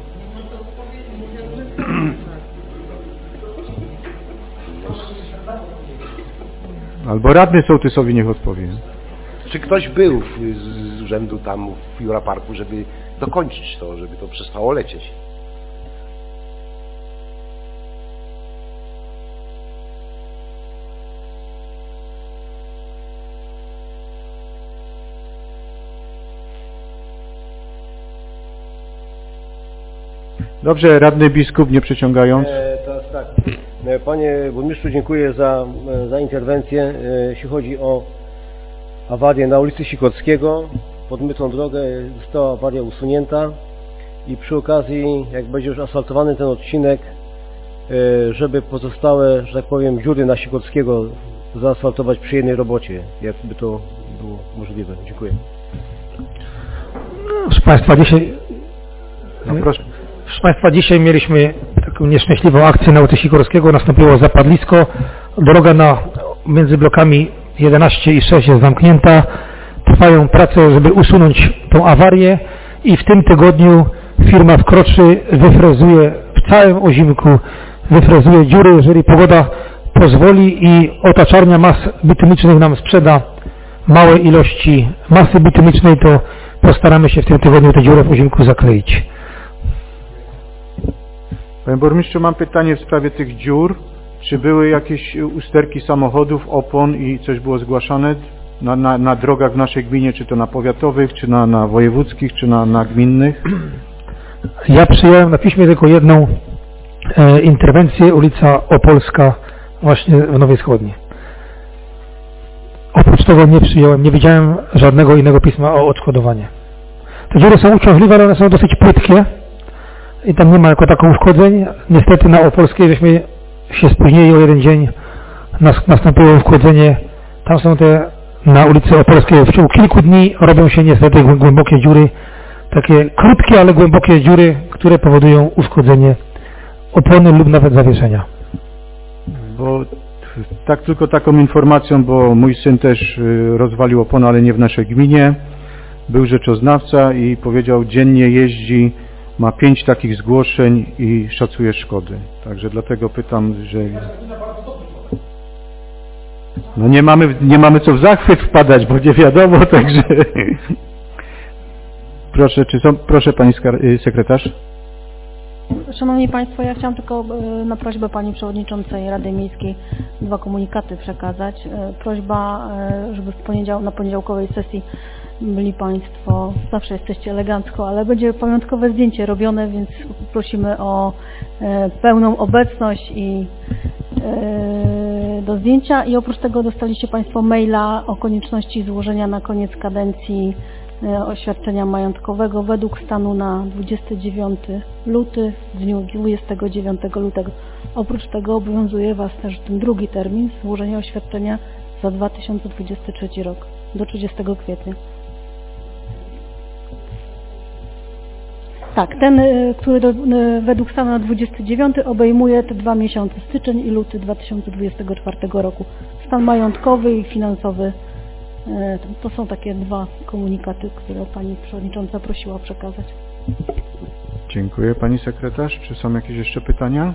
Albo radny sołtysowi niech odpowie. Czy ktoś był z urzędu tam w Jura Parku, żeby dokończyć to, żeby to przestało lecieć? Dobrze, radny biskup, nie przeciągając. Teraz tak. Panie burmistrzu, dziękuję za interwencję. Jeśli chodzi o awarię na ulicy Sikorskiego, podmytą drogę, została awaria usunięta i przy okazji, jak będzie już asfaltowany ten odcinek, żeby pozostałe, że tak powiem, dziury na Sikorskiego zaasfaltować przy jednej robocie, jakby to było możliwe. Dziękuję. Proszę Państwa, dzisiaj mieliśmy taką nieszczęśliwą akcję na ulicy Sikorskiego, nastąpiło zapadlisko, droga między blokami 11 i 6 jest zamknięta, trwają prace, żeby usunąć tą awarię i w tym tygodniu firma wkroczy, wyfrezuje w całym Ozimku, wyfrezuje dziury, jeżeli pogoda pozwoli i otaczarnia mas bitumicznych nam sprzeda małe ilości masy bitumicznej, to postaramy się w tym tygodniu te dziury w Ozimku zakleić. Panie burmistrzu, mam pytanie w sprawie tych dziur. Czy były jakieś usterki samochodów, opon i coś było zgłaszane na drogach w naszej gminie, czy to na powiatowych, czy na wojewódzkich, czy na gminnych? Ja przyjąłem na piśmie tylko jedną interwencję, ulica Opolska, właśnie w Nowej Wschodniej. Oprócz tego nie widziałem żadnego innego pisma o odszkodowanie. Te dziury są uciążliwe, ale one są dosyć płytkie i tam nie ma jako taką uszkodzeń. Niestety na Opolskiej żeśmy się spóźnili o jeden dzień, nastąpiło uszkodzenie. Tam są na ulicy Opolskiej w ciągu kilku dni robią się niestety głębokie dziury, takie krótkie, ale głębokie dziury, które powodują uszkodzenie opony lub nawet zawieszenia. Bo tak tylko taką informacją, bo mój syn też rozwalił oponę, ale nie w naszej gminie. był rzeczoznawca i powiedział, dziennie jeździ, ma 5 takich zgłoszeń i szacuje szkody. Także dlatego pytam, że... No nie mamy co w zachwyt wpadać, bo nie wiadomo, także... Proszę Pani Sekretarz. Szanowni Państwo, ja chciałam tylko na prośbę Pani Przewodniczącej Rady Miejskiej 2 komunikaty przekazać. Prośba, żeby na poniedziałkowej sesji byli Państwo, zawsze jesteście elegancko, ale będzie pamiątkowe zdjęcie robione, więc prosimy o pełną obecność i do zdjęcia. I oprócz tego dostaliście Państwo maila o konieczności złożenia na koniec kadencji oświadczenia majątkowego według stanu na 29 luty, w dniu 29 lutego. Oprócz tego obowiązuje Was też ten drugi termin złożenia oświadczenia za 2023 rok do 30 kwietnia. Tak, ten, który według stanu na 29 obejmuje te 2 miesiące, styczeń i luty 2024 roku. Stan majątkowy i finansowy. To są takie 2 komunikaty, które Pani Przewodnicząca prosiła przekazać. Dziękuję Pani Sekretarz. Czy są jakieś jeszcze pytania?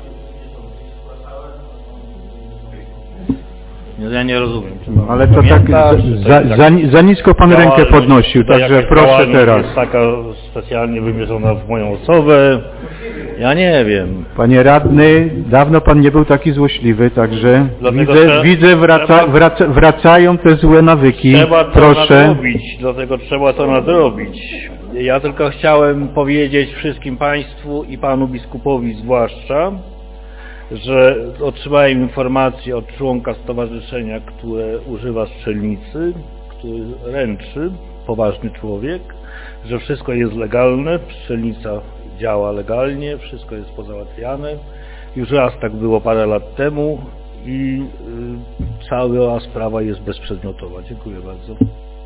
Ja nie rozumiem. Ale to tak za nisko Pan rękę podnosił, także proszę teraz. Jest taka specjalnie wymierzona w moją osobę. Ja nie wiem. Panie radny, dawno Pan nie był taki złośliwy, także widzę wracają te złe nawyki. Dlatego trzeba to nadrobić. Ja tylko chciałem powiedzieć wszystkim Państwu i Panu Biskupowi zwłaszcza, że otrzymałem informację od członka stowarzyszenia, które używa strzelnicy, który ręczy, poważny człowiek, że wszystko jest legalne, strzelnica działa legalnie, wszystko jest pozałatwiane. Już raz tak było parę lat temu i cała sprawa jest bezprzedmiotowa. Dziękuję bardzo.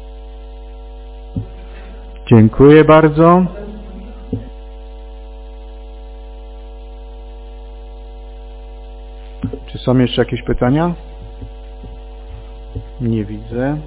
Dziękuję bardzo. Czy są jeszcze jakieś pytania? Nie widzę.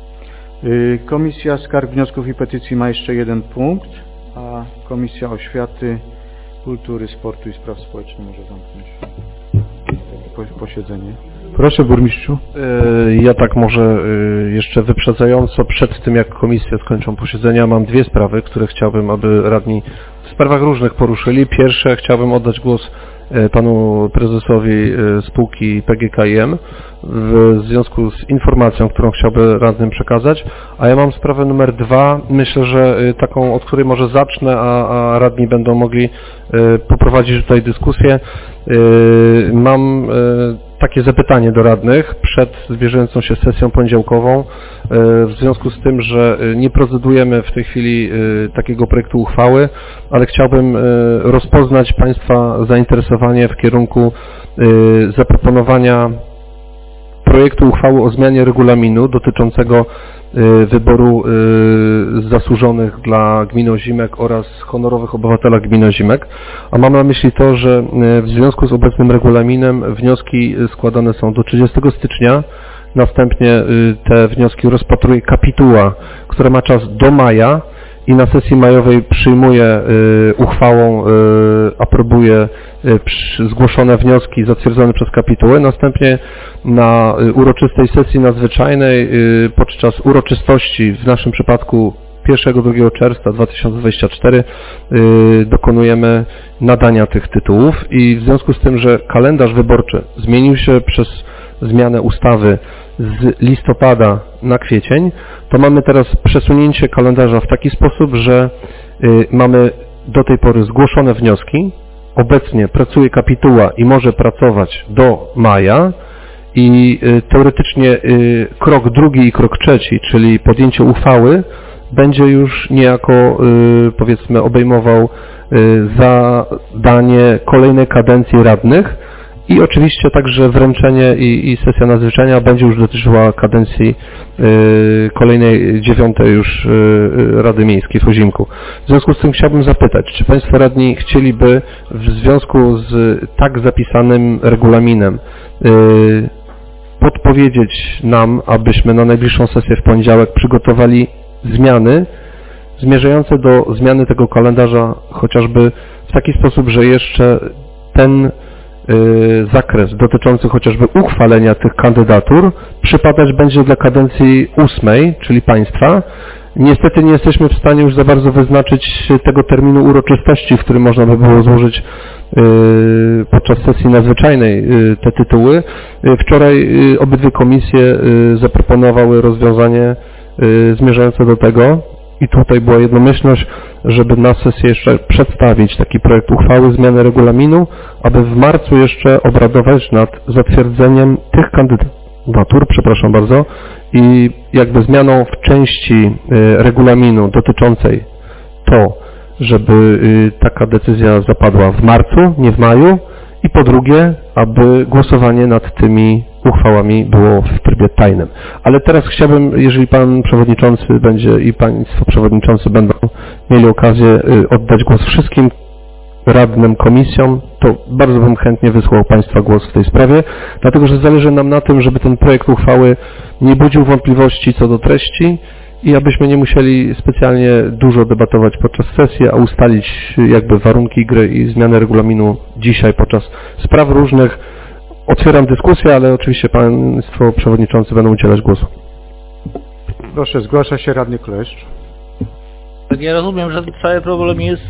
Komisja Skarg, Wniosków i Petycji ma jeszcze jeden punkt, a Komisja Oświaty, Kultury, Sportu i Spraw Społecznych może zamknąć posiedzenie. Proszę, burmistrzu. Ja tak może jeszcze wyprzedzająco, przed tym jak komisje skończą posiedzenia, mam 2 sprawy, które chciałbym, aby radni w sprawach różnych poruszyli. Pierwsze, chciałbym oddać głos panu prezesowi spółki PGKiM w związku z informacją, którą chciałby radnym przekazać, a ja mam sprawę numer 2, myślę, że taką, od której może zacznę, a radni będą mogli poprowadzić tutaj dyskusję. Mam takie zapytanie do radnych przed zbliżającą się sesją poniedziałkową w związku z tym, że nie procedujemy w tej chwili takiego projektu uchwały, ale chciałbym rozpoznać Państwa zainteresowanie w kierunku zaproponowania projektu uchwały o zmianie regulaminu dotyczącego wyboru zasłużonych dla gminy Ozimek oraz honorowych obywatela gminy Ozimek. A mam na myśli to, że w związku z obecnym regulaminem wnioski składane są do 30 stycznia, następnie te wnioski rozpatruje kapituła, która ma czas do maja i na sesji majowej przyjmuje uchwałą, aprobuje zgłoszone wnioski zatwierdzone przez kapitułę. Następnie na uroczystej sesji nadzwyczajnej podczas uroczystości, w naszym przypadku 1-2 czerwca 2024 dokonujemy nadania tych tytułów i w związku z tym, że kalendarz wyborczy zmienił się przez zmianę ustawy z listopada na kwiecień, to mamy teraz przesunięcie kalendarza w taki sposób, że mamy do tej pory zgłoszone wnioski, obecnie pracuje kapituła i może pracować do maja i teoretycznie krok drugi i krok trzeci, czyli podjęcie uchwały, będzie już niejako, powiedzmy, obejmował zadanie kolejnej kadencji radnych i oczywiście także wręczenie i sesja nadzwyczajna będzie już dotyczyła kadencji kolejnej 9. już Rady Miejskiej w Ozimku. W związku z tym chciałbym zapytać, czy Państwo radni chcieliby w związku z tak zapisanym regulaminem podpowiedzieć nam, abyśmy na najbliższą sesję w poniedziałek przygotowali zmiany zmierzające do zmiany tego kalendarza chociażby w taki sposób, że jeszcze ten zakres dotyczący chociażby uchwalenia tych kandydatur przypadać będzie dla kadencji 8, czyli państwa. Niestety nie jesteśmy w stanie już za bardzo wyznaczyć tego terminu uroczystości, w którym można by było złożyć podczas sesji nadzwyczajnej te tytuły. Wczoraj obydwie komisje zaproponowały rozwiązanie zmierzające do tego i tutaj była jednomyślność, żeby na sesję jeszcze przedstawić taki projekt uchwały zmiany regulaminu, aby w marcu jeszcze obradować nad zatwierdzeniem tych kandydatur, przepraszam bardzo, i jakby zmianą w części regulaminu dotyczącej to, żeby taka decyzja zapadła w marcu, nie w maju, i po drugie, aby głosowanie nad tymi uchwałami było w trybie tajnym. Ale teraz chciałbym, jeżeli Pan Przewodniczący będzie i Państwo Przewodniczący będą mieli okazję oddać głos wszystkim radnym komisjom, to bardzo bym chętnie wysłuchał Państwa głos w tej sprawie, dlatego że zależy nam na tym, żeby ten projekt uchwały nie budził wątpliwości co do treści i abyśmy nie musieli specjalnie dużo debatować podczas sesji, a ustalić jakby warunki gry i zmiany regulaminu dzisiaj podczas spraw różnych. Otwieram dyskusję, ale oczywiście Państwo Przewodniczący będą udzielać głosu. Proszę, zgłasza się radny Kleszcz. Ja rozumiem, że cały problem jest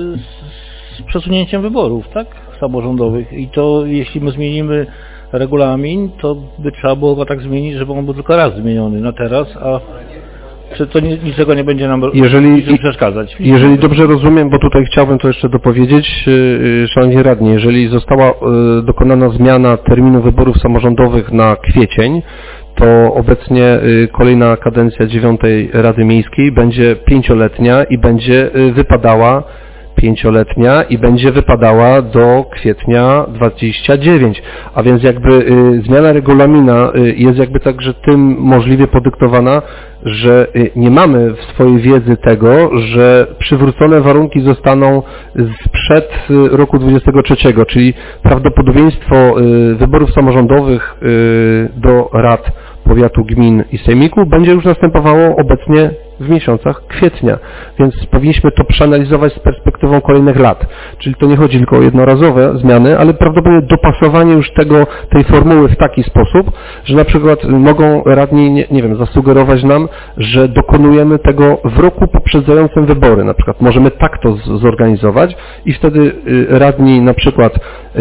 z przesunięciem wyborów, tak? Samorządowych i to jeśli my zmienimy regulamin, to by trzeba było go tak zmienić, żeby on był tylko raz zmieniony na teraz, a czy to niczego nie będzie nam przeszkadzać? Jeżeli dobrze rozumiem, bo tutaj chciałbym to jeszcze dopowiedzieć, Szanowni Radni, jeżeli została dokonana zmiana terminu wyborów samorządowych na kwiecień, to obecnie kolejna kadencja 9. Rady Miejskiej będzie 5-letnia i będzie wypadała 5-letnia i będzie wypadała do kwietnia 29, a więc jakby zmiana regulamina jest jakby także tym możliwie podyktowana, że nie mamy w swojej wiedzy tego, że przywrócone warunki zostaną sprzed roku 23, czyli prawdopodobieństwo wyborów samorządowych do rad powiatu, gmin i sejmiku będzie już następowało obecnie w miesiącach kwietnia, więc powinniśmy to przeanalizować z perspektywą kolejnych lat. Czyli to nie chodzi tylko o jednorazowe zmiany, ale prawdopodobnie dopasowanie już tej formuły w taki sposób, że na przykład mogą radni, nie wiem, zasugerować nam, że dokonujemy tego w roku poprzedzającym wybory. Na przykład możemy tak to zorganizować i wtedy radni na przykład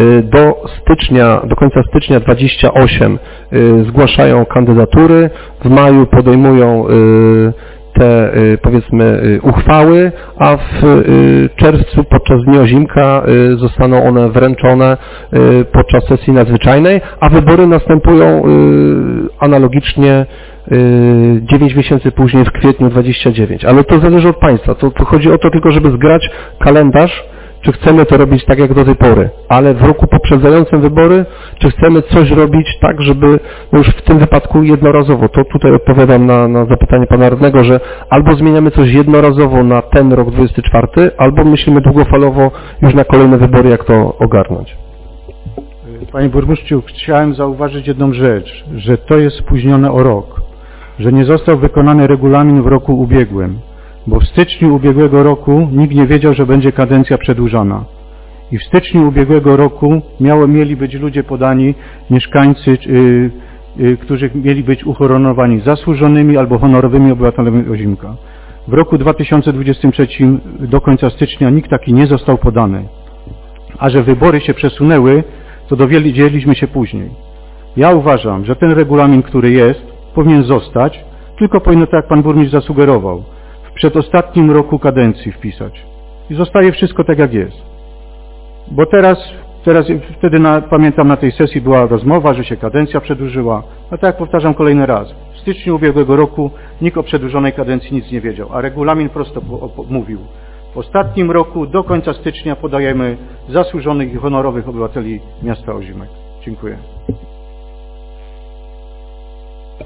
do końca stycznia 28 zgłaszają kandydatury, w maju podejmują te powiedzmy uchwały, a w czerwcu podczas Dnia Ozimka zostaną one wręczone podczas sesji nadzwyczajnej, a wybory następują analogicznie 9 miesięcy później w kwietniu 29. Ale to zależy od Państwa. To chodzi o to tylko, żeby zgrać kalendarz, czy chcemy to robić tak jak do tej pory, ale w roku poprzedzającym wybory, czy chcemy coś robić tak, żeby już w tym wypadku jednorazowo. To tutaj odpowiadam na zapytanie Pana Radnego, że albo zmieniamy coś jednorazowo na ten rok 24, albo myślimy długofalowo już na kolejne wybory, jak to ogarnąć. Panie Burmistrzu, chciałem zauważyć jedną rzecz, że to jest spóźnione o rok, że nie został wykonany regulamin w roku ubiegłym. Bo w styczniu ubiegłego roku nikt nie wiedział, że będzie kadencja przedłużona. I w styczniu ubiegłego roku mieli być ludzie podani, mieszkańcy, którzy mieli być uhonorowani zasłużonymi albo honorowymi obywatelami Ozimka. W roku 2023 do końca stycznia nikt taki nie został podany. A że wybory się przesunęły, to dowiedzieliśmy się później. Ja uważam, że ten regulamin, który jest, powinien zostać, tylko powinno, tak jak Pan Burmistrz zasugerował, w przedostatnim roku kadencji wpisać. I zostaje wszystko tak, jak jest. Bo wtedy pamiętam, na tej sesji była rozmowa, że się kadencja przedłużyła. A tak jak powtarzam kolejny raz. W styczniu ubiegłego roku nikt o przedłużonej kadencji nic nie wiedział, a regulamin prosto mówił. W ostatnim roku do końca stycznia podajemy zasłużonych i honorowych obywateli miasta Ozimek. Dziękuję.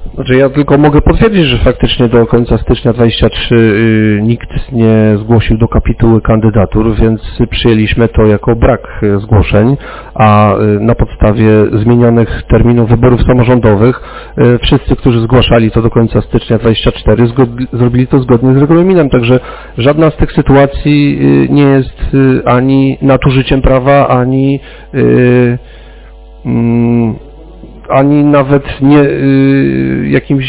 Znaczy ja tylko mogę potwierdzić, że faktycznie do końca stycznia 23 nikt nie zgłosił do kapituły kandydatur, więc przyjęliśmy to jako brak zgłoszeń, a na podstawie zmienionych terminów wyborów samorządowych wszyscy, którzy zgłaszali to do końca stycznia 24 zrobili to zgodnie z regulaminem, także żadna z tych sytuacji nie jest ani nadużyciem prawa, ani nawet nie jakimś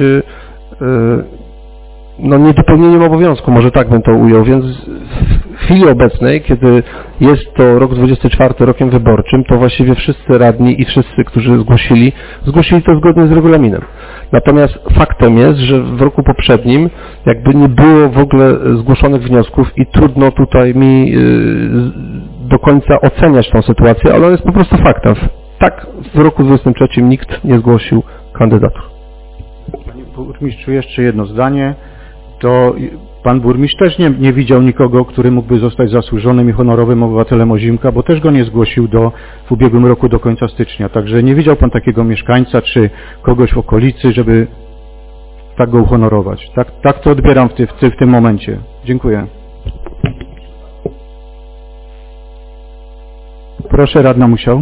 niedopełnieniem obowiązku, może tak bym to ujął, więc w chwili obecnej, kiedy jest to rok 24 rokiem wyborczym, to właściwie wszyscy radni i wszyscy, którzy zgłosili to zgodnie z regulaminem. Natomiast faktem jest, że w roku poprzednim jakby nie było w ogóle zgłoszonych wniosków i trudno tutaj mi do końca oceniać tą sytuację, ale on jest po prostu faktem. Tak, w roku 23 nikt nie zgłosił kandydatów. Panie burmistrzu, jeszcze jedno zdanie. To pan burmistrz też nie widział nikogo, który mógłby zostać zasłużonym i honorowym obywatelem Ozimka, bo też go nie zgłosił w ubiegłym roku do końca stycznia. Także nie widział pan takiego mieszkańca czy kogoś w okolicy, żeby tak go uhonorować. Tak to odbieram w tym momencie. Dziękuję. Proszę, radna Musiał.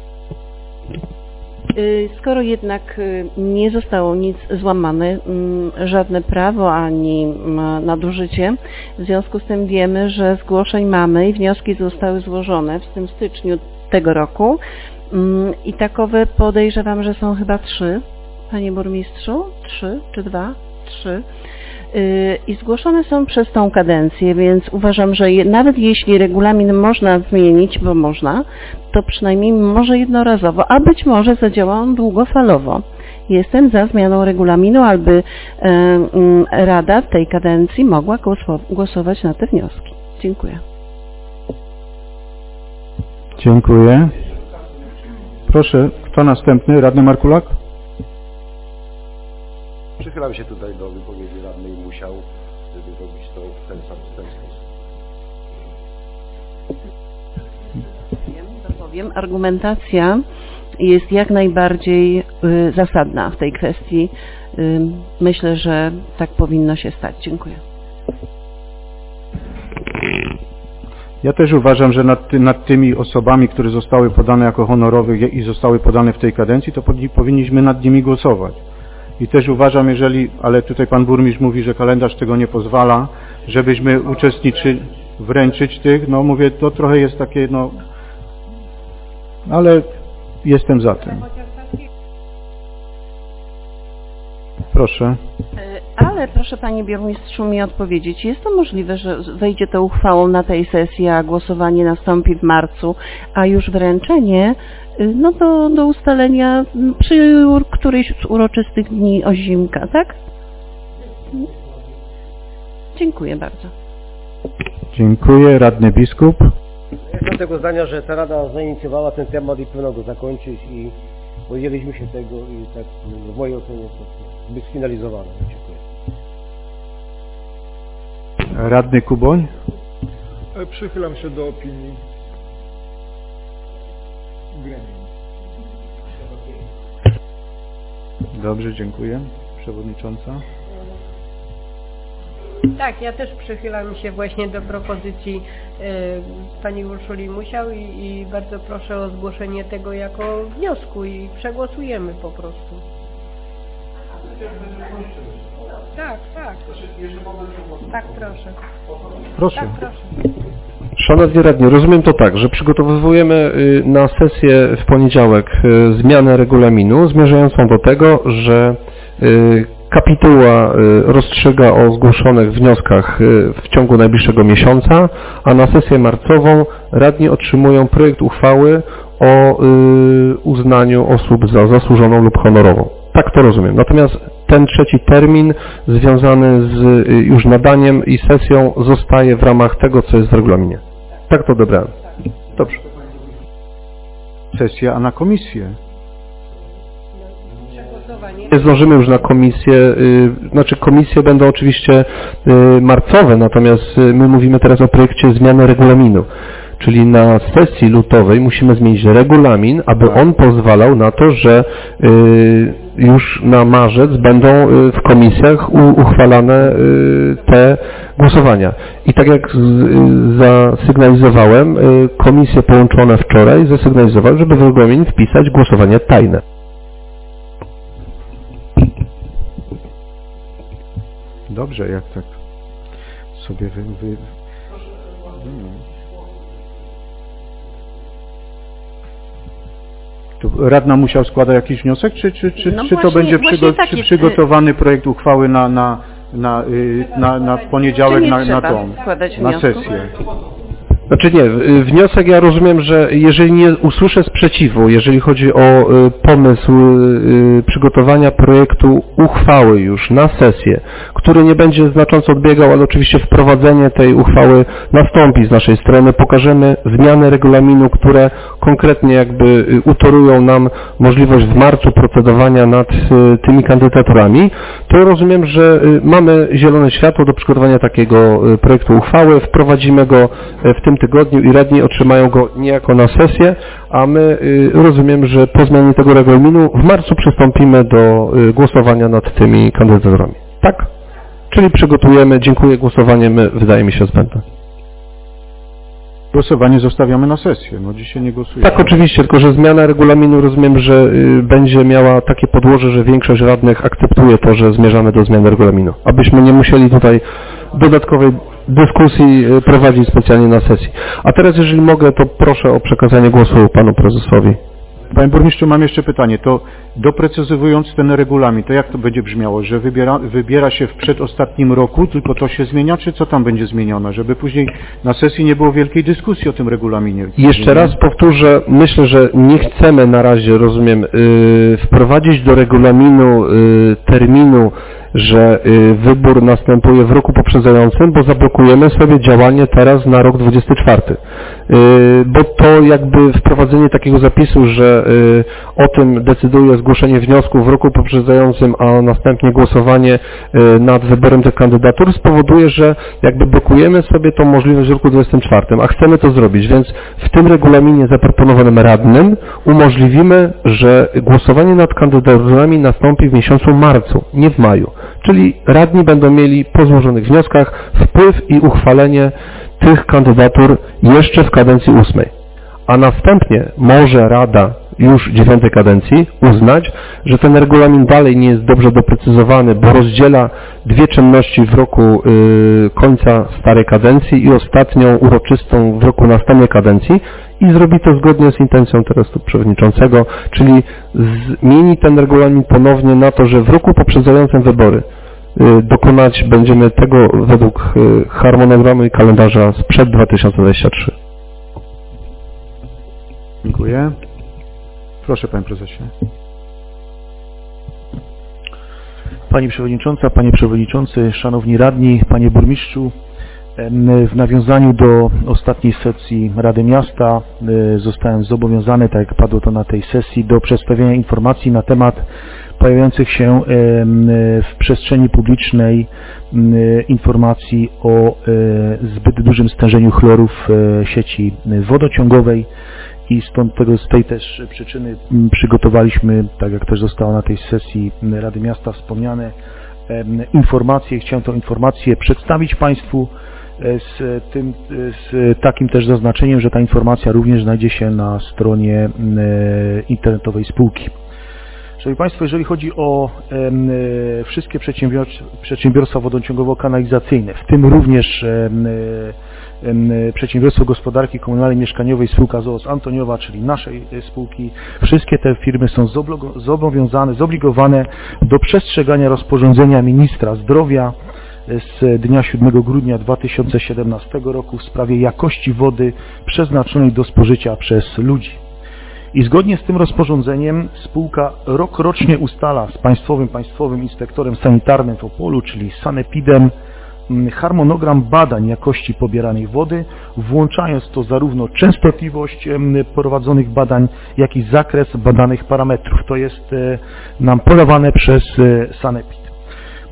Skoro jednak nie zostało nic złamane, żadne prawo ani nadużycie, w związku z tym wiemy, że zgłoszeń mamy i wnioski zostały złożone w tym styczniu tego roku i takowe podejrzewam, że są chyba 3, panie burmistrzu, 3 czy 2? 3. I zgłoszone są przez tą kadencję, więc uważam, że nawet jeśli regulamin można zmienić, bo można, to przynajmniej może jednorazowo, a być może zadziała on długofalowo. Jestem za zmianą regulaminu, aby Rada w tej kadencji mogła głosować na te wnioski. Dziękuję. Dziękuję. Proszę, kto następny? Radny Markulak? Przychylam się tutaj do wypowiedzi radnej Musiał, żeby robić to w ten sposób. Powiem, argumentacja jest jak najbardziej zasadna w tej kwestii. Myślę, że tak powinno się stać. Dziękuję. Ja też uważam, że nad tymi osobami, które zostały podane jako honorowe i zostały podane w tej kadencji, to powinniśmy nad nimi głosować. I też uważam, ale tutaj pan burmistrz mówi, że kalendarz tego nie pozwala, żebyśmy uczestniczyli, wręczyć tych, mówię, to trochę jest takie, ale jestem za tym. Proszę. Ale proszę panie burmistrzu mi odpowiedzieć, jest to możliwe, że wejdzie to uchwałą na tej sesji, a głosowanie nastąpi w marcu, a już wręczenie do ustalenia przy którejś z uroczystych dni Ozimka, tak? Dziękuję bardzo. Dziękuję. Radny biskup. Jestem tego zdania, że ta Rada zainicjowała ten temat i powinna go zakończyć i podjęliśmy się tego i tak w mojej ocenie to być sfinalizowane. Dziękuję. Radny Kuboń. Przychylam się do opinii gremium. Dobrze, dziękuję. Przewodnicząca. Tak, ja też przychylam się właśnie do propozycji pani Urszuli Musiał i bardzo proszę o zgłoszenie tego jako wniosku i przegłosujemy po prostu. Tak. Tak, proszę. Proszę. Tak, proszę. Szanowni radni, rozumiem to tak, że przygotowujemy na sesję w poniedziałek zmianę regulaminu zmierzającą do tego, że kapituła rozstrzyga o zgłoszonych wnioskach w ciągu najbliższego miesiąca, a na sesję marcową radni otrzymują projekt uchwały o uznaniu osób za zasłużoną lub honorową. Tak to rozumiem. Natomiast ten trzeci termin związany z już nadaniem i sesją zostaje w ramach tego, co jest w regulaminie. Tak to odebrałem. Dobrze. Sesja, a na komisję? Nie zdążymy już na komisję, komisje będą oczywiście marcowe, natomiast my mówimy teraz o projekcie zmiany regulaminu. Czyli na sesji lutowej musimy zmienić regulamin, aby on pozwalał na to, że już na marzec będą w komisjach uchwalane te głosowania. I tak jak zasygnalizowałem, komisje połączone wczoraj zasygnalizowały, żeby w regulamin wpisać głosowanie tajne. Dobrze, jak tak sobie To radna musiał składać jakiś wniosek, czy to będzie przygotowany projekt uchwały na poniedziałek na sesję? Znaczy nie, wniosek ja rozumiem, że jeżeli nie usłyszę sprzeciwu, jeżeli chodzi o pomysł przygotowania projektu uchwały już na sesję, który nie będzie znacząco odbiegał, ale oczywiście wprowadzenie tej uchwały nastąpi z naszej strony, pokażemy zmiany regulaminu, które konkretnie jakby utorują nam możliwość w marcu procedowania nad tymi kandydaturami, to rozumiem, że mamy zielone światło do przygotowania takiego projektu uchwały, wprowadzimy go w tym tygodniu i radni otrzymają go niejako na sesję, a my rozumiem, że po zmianie tego regulaminu w marcu przystąpimy do głosowania nad tymi kandydaturami. Tak? Czyli przygotujemy, dziękuję, głosowanie wydaje mi się zbędne. Głosowanie zostawiamy na sesję, no dzisiaj nie głosujemy. Tak, oczywiście, tylko że zmiana regulaminu rozumiem, że będzie miała takie podłoże, że większość radnych akceptuje to, że zmierzamy do zmiany regulaminu. Abyśmy nie musieli tutaj dodatkowej dyskusji prowadzić specjalnie na sesji. A teraz, jeżeli mogę, to proszę o przekazanie głosu panu prezesowi. Panie burmistrzu, mam jeszcze pytanie. To doprecyzowując ten regulamin, to jak to będzie brzmiało, że wybiera się w przedostatnim roku, tylko to się zmienia, czy co tam będzie zmienione, żeby później na sesji nie było wielkiej dyskusji o tym regulaminie? Jeszcze raz powtórzę, myślę, że nie chcemy na razie, rozumiem, wprowadzić do regulaminu terminu, że wybór następuje w roku poprzedzającym, bo zablokujemy sobie działanie teraz na rok 24. Bo to jakby wprowadzenie takiego zapisu, że o tym decyduje zgłoszenie wniosku w roku poprzedzającym, a następnie głosowanie nad wyborem tych kandydatur spowoduje, że jakby blokujemy sobie tą możliwość w roku 24, a chcemy to zrobić, więc w tym regulaminie zaproponowanym radnym umożliwimy, że głosowanie nad kandydaturami nastąpi w miesiącu marcu, nie w maju. Czyli radni będą mieli po złożonych wnioskach wpływ i uchwalenie tych kandydatur jeszcze w kadencji 8. A następnie może Rada już 9 kadencji uznać, że ten regulamin dalej nie jest dobrze doprecyzowany, bo rozdziela dwie czynności w roku końca starej kadencji i ostatnią uroczystą w roku następnej kadencji i zrobi to zgodnie z intencją teraz tu przewodniczącego, czyli zmieni ten regulamin ponownie na to, że w roku poprzedzającym wybory dokonać będziemy tego według harmonogramu i kalendarza sprzed 2023. Dziękuję. Proszę, panie prezesie. Pani przewodnicząca, panie przewodniczący, szanowni radni, panie burmistrzu, w nawiązaniu do ostatniej sesji Rady Miasta zostałem zobowiązany, tak jak padło to na tej sesji, do przedstawienia informacji na temat pojawiających się w przestrzeni publicznej informacji o zbyt dużym stężeniu chloru w sieci wodociągowej i z tej też przyczyny przygotowaliśmy, tak jak też zostało na tej sesji Rady Miasta wspomniane, informacje. Chciałem tę informację przedstawić Państwu z takim też zaznaczeniem, że ta informacja również znajdzie się na stronie internetowej spółki. Szanowni Państwo, jeżeli chodzi o wszystkie przedsiębiorstwa wodociągowo-kanalizacyjne, w tym również Przedsiębiorstwo Gospodarki Komunalnej Mieszkaniowej spółka z o.o. Antoniowa, czyli naszej spółki, wszystkie te firmy są zobligowane do przestrzegania rozporządzenia ministra zdrowia z dnia 7 grudnia 2017 roku w sprawie jakości wody przeznaczonej do spożycia przez ludzi. I zgodnie z tym rozporządzeniem spółka rokrocznie ustala z Państwowym Inspektorem Sanitarnym w Opolu, czyli Sanepidem, harmonogram badań jakości pobieranej wody, włączając to zarówno częstotliwość prowadzonych badań, jak i zakres badanych parametrów. To jest nam podawane przez Sanepid.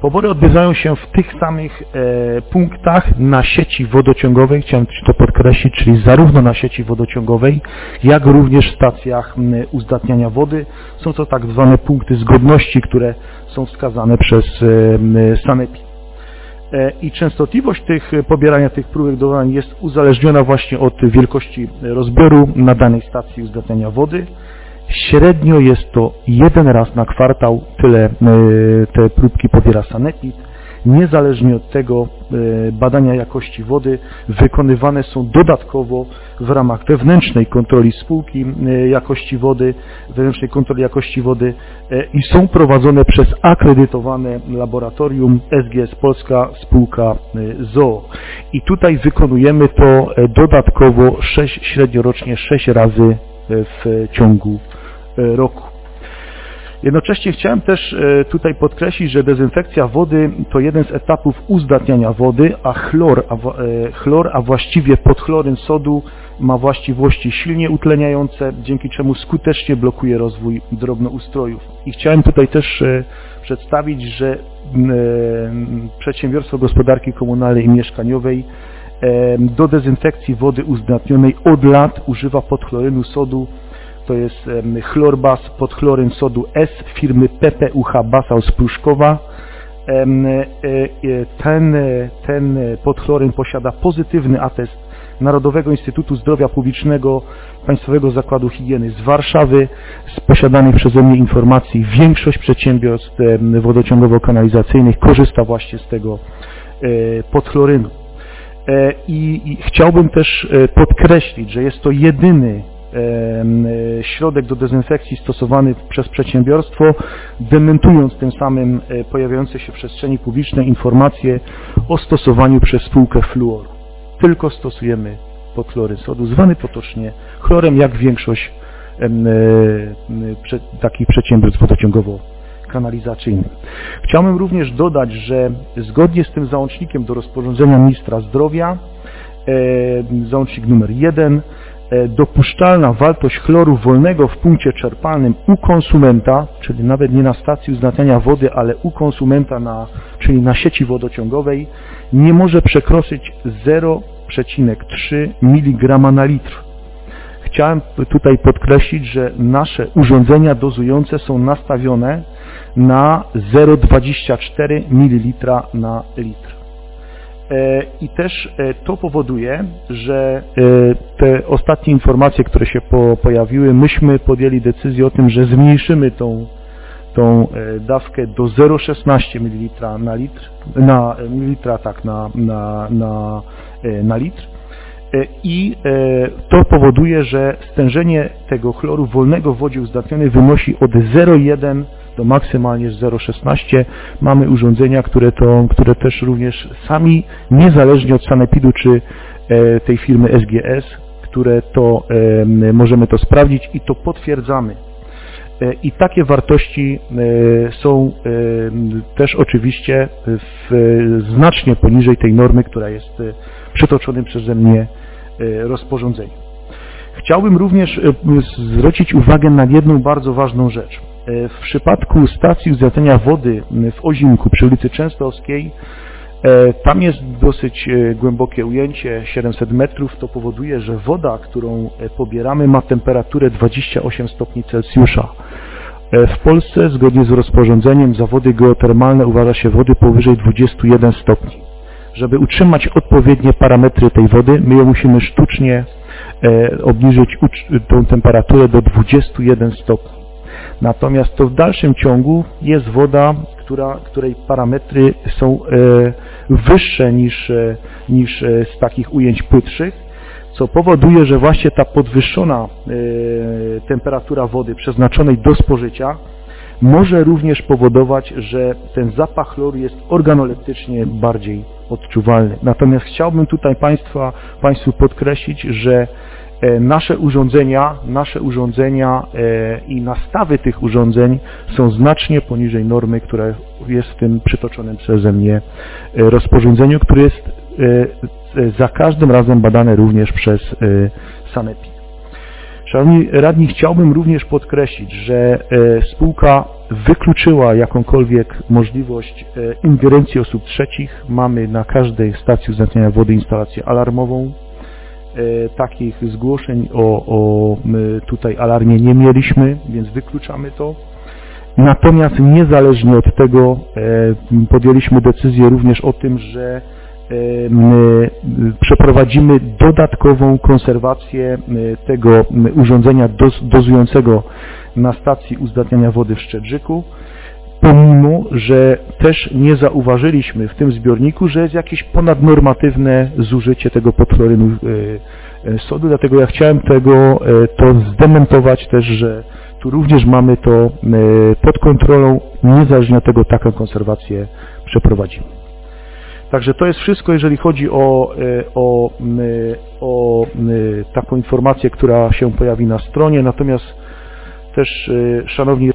Pobory odbywają się w tych samych punktach na sieci wodociągowej, chciałem to podkreślić, czyli zarówno na sieci wodociągowej, jak również w stacjach uzdatniania wody. Są to tak zwane punkty zgodności, które są wskazane przez sanepid. I częstotliwość pobierania tych próbek do badań jest uzależniona właśnie od wielkości rozbioru na danej stacji uzdatniania wody. Średnio jest to 1 raz na kwartał, tyle te próbki pobiera sanepid. Niezależnie od tego badania jakości wody wykonywane są dodatkowo w ramach wewnętrznej kontroli spółki jakości wody, wewnętrznej kontroli jakości wody i są prowadzone przez akredytowane laboratorium SGS Polska spółka ZOO. I tutaj wykonujemy to dodatkowo średnio rocznie 6 razy w ciągu roku. Jednocześnie chciałem też tutaj podkreślić, że dezynfekcja wody to jeden z etapów uzdatniania wody, a chlor, a właściwie podchloryn sodu ma właściwości silnie utleniające, dzięki czemu skutecznie blokuje rozwój drobnoustrojów. I chciałem tutaj też przedstawić, że Przedsiębiorstwo Gospodarki Komunalnej i Mieszkaniowej do dezynfekcji wody uzdatnionej od lat używa podchlorynu sodu. To jest chlorbas, podchloryn sodu S firmy PPUH Basał z Pruszkowa. Ten podchloryn posiada pozytywny atest Narodowego Instytutu Zdrowia Publicznego Państwowego Zakładu Higieny z Warszawy. Z posiadanej przeze mnie informacji większość przedsiębiorstw wodociągowo-kanalizacyjnych korzysta właśnie z tego podchlorynu. I chciałbym też podkreślić, że jest to jedyny środek do dezynfekcji stosowany przez przedsiębiorstwo, dementując tym samym pojawiające się w przestrzeni publicznej informacje o stosowaniu przez spółkę fluoru. Tylko stosujemy podchloryn sodu, zwany potocznie chlorem, jak większość takich przedsiębiorstw wodociągowo-kanalizacyjnych. Chciałbym również dodać, że zgodnie z tym załącznikiem do rozporządzenia ministra zdrowia, załącznik numer 1, dopuszczalna wartość chloru wolnego w punkcie czerpalnym u konsumenta, czyli nawet nie na stacji uzdatniania wody, ale u konsumenta, czyli na sieci wodociągowej, nie może przekroczyć 0,3 mg na litr. Chciałem tutaj podkreślić, że nasze urządzenia dozujące są nastawione na 0,24 ml na litr. I też to powoduje, że te ostatnie informacje, które się pojawiły, myśmy podjęli decyzję o tym, że zmniejszymy tą dawkę do 0,16 ml na litr, na litr. I to powoduje, że stężenie tego chloru wolnego w wodzie uzdatnionej wynosi od 0,1 do maksymalnie 0,16. Mamy urządzenia, które też również sami, niezależnie od sanepidu czy tej firmy SGS, które to możemy to sprawdzić i to potwierdzamy. I takie wartości są też oczywiście znacznie poniżej tej normy, która jest przytoczonym przeze mnie rozporządzeniu. Chciałbym również zwrócić uwagę na jedną bardzo ważną rzecz. W przypadku stacji uzdatniania wody w Ozimku przy ulicy Częstochowskiej, tam jest dosyć głębokie ujęcie, 700 metrów. To powoduje, że woda, którą pobieramy, ma temperaturę 28 stopni Celsjusza. W Polsce, zgodnie z rozporządzeniem, za wody geotermalne uważa się wody powyżej 21 stopni. Żeby utrzymać odpowiednie parametry tej wody, my ją musimy sztucznie obniżyć tą temperaturę do 21 stopni. Natomiast to w dalszym ciągu jest woda, której parametry są wyższe niż z takich ujęć płytszych, co powoduje, że właśnie ta podwyższona temperatura wody przeznaczonej do spożycia może również powodować, że ten zapach chloru jest organoleptycznie bardziej odczuwalny. Natomiast chciałbym tutaj Państwu podkreślić, że nasze urządzenia i nastawy tych urządzeń są znacznie poniżej normy, która jest w tym przytoczonym przeze mnie rozporządzeniu, które jest za każdym razem badane również przez sanepid. Szanowni radni, chciałbym również podkreślić, że spółka wykluczyła jakąkolwiek możliwość ingerencji osób trzecich. Mamy na każdej stacji uzdatniania wody instalację alarmową. Takich zgłoszeń o tutaj alarmie nie mieliśmy, więc wykluczamy to. Natomiast niezależnie od tego podjęliśmy decyzję również o tym, że przeprowadzimy dodatkową konserwację tego urządzenia dozującego na stacji uzdatniania wody w Szczedrzyku, pomimo że też nie zauważyliśmy w tym zbiorniku, że jest jakieś ponadnormatywne zużycie tego podchlorynu sodu, dlatego ja chciałem to zdementować też, że tu również mamy to pod kontrolą, niezależnie od tego taką konserwację przeprowadzimy. Także to jest wszystko, jeżeli chodzi o taką informację, która się pojawi na stronie, natomiast też, szanowni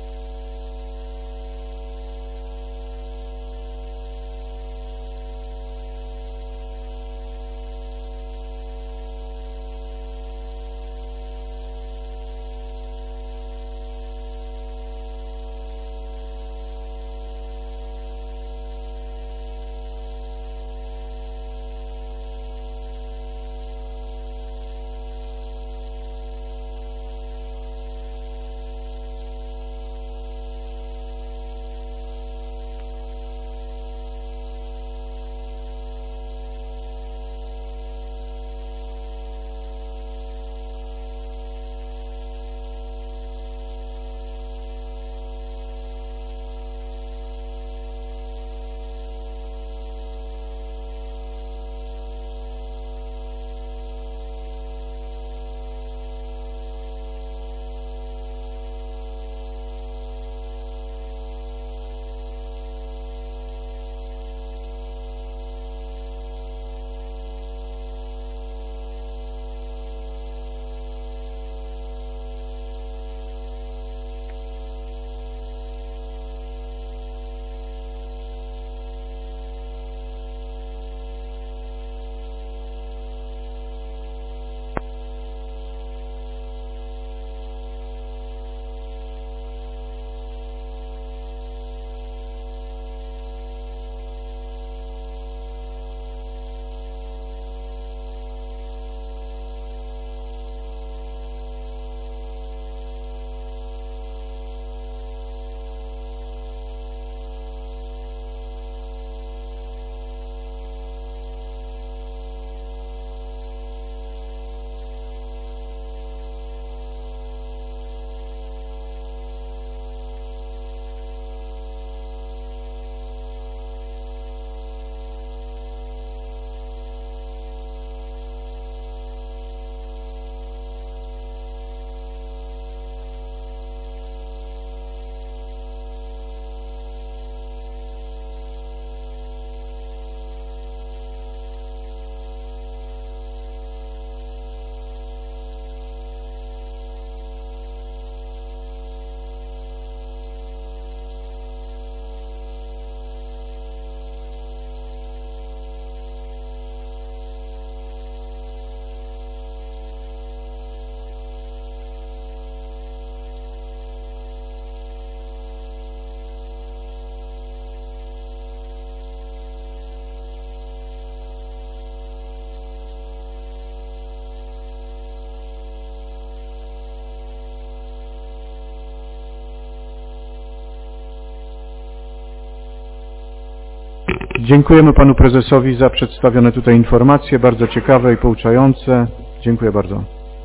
dziękujemy panu prezesowi za przedstawione tutaj informacje, bardzo ciekawe i pouczające. Dziękuję bardzo.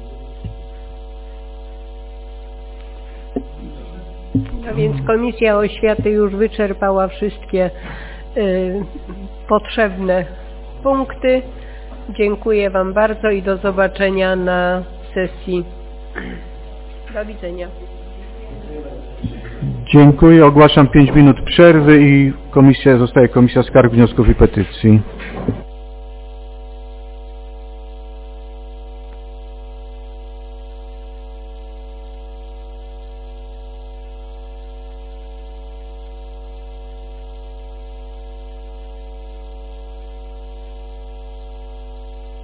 No więc Komisja Oświaty już wyczerpała wszystkie potrzebne punkty. Dziękuję wam bardzo i do zobaczenia na sesji. Do widzenia. Dziękuję. Ogłaszam 5 minut przerwy i zostaje Komisja Skarg, Wniosków i Petycji.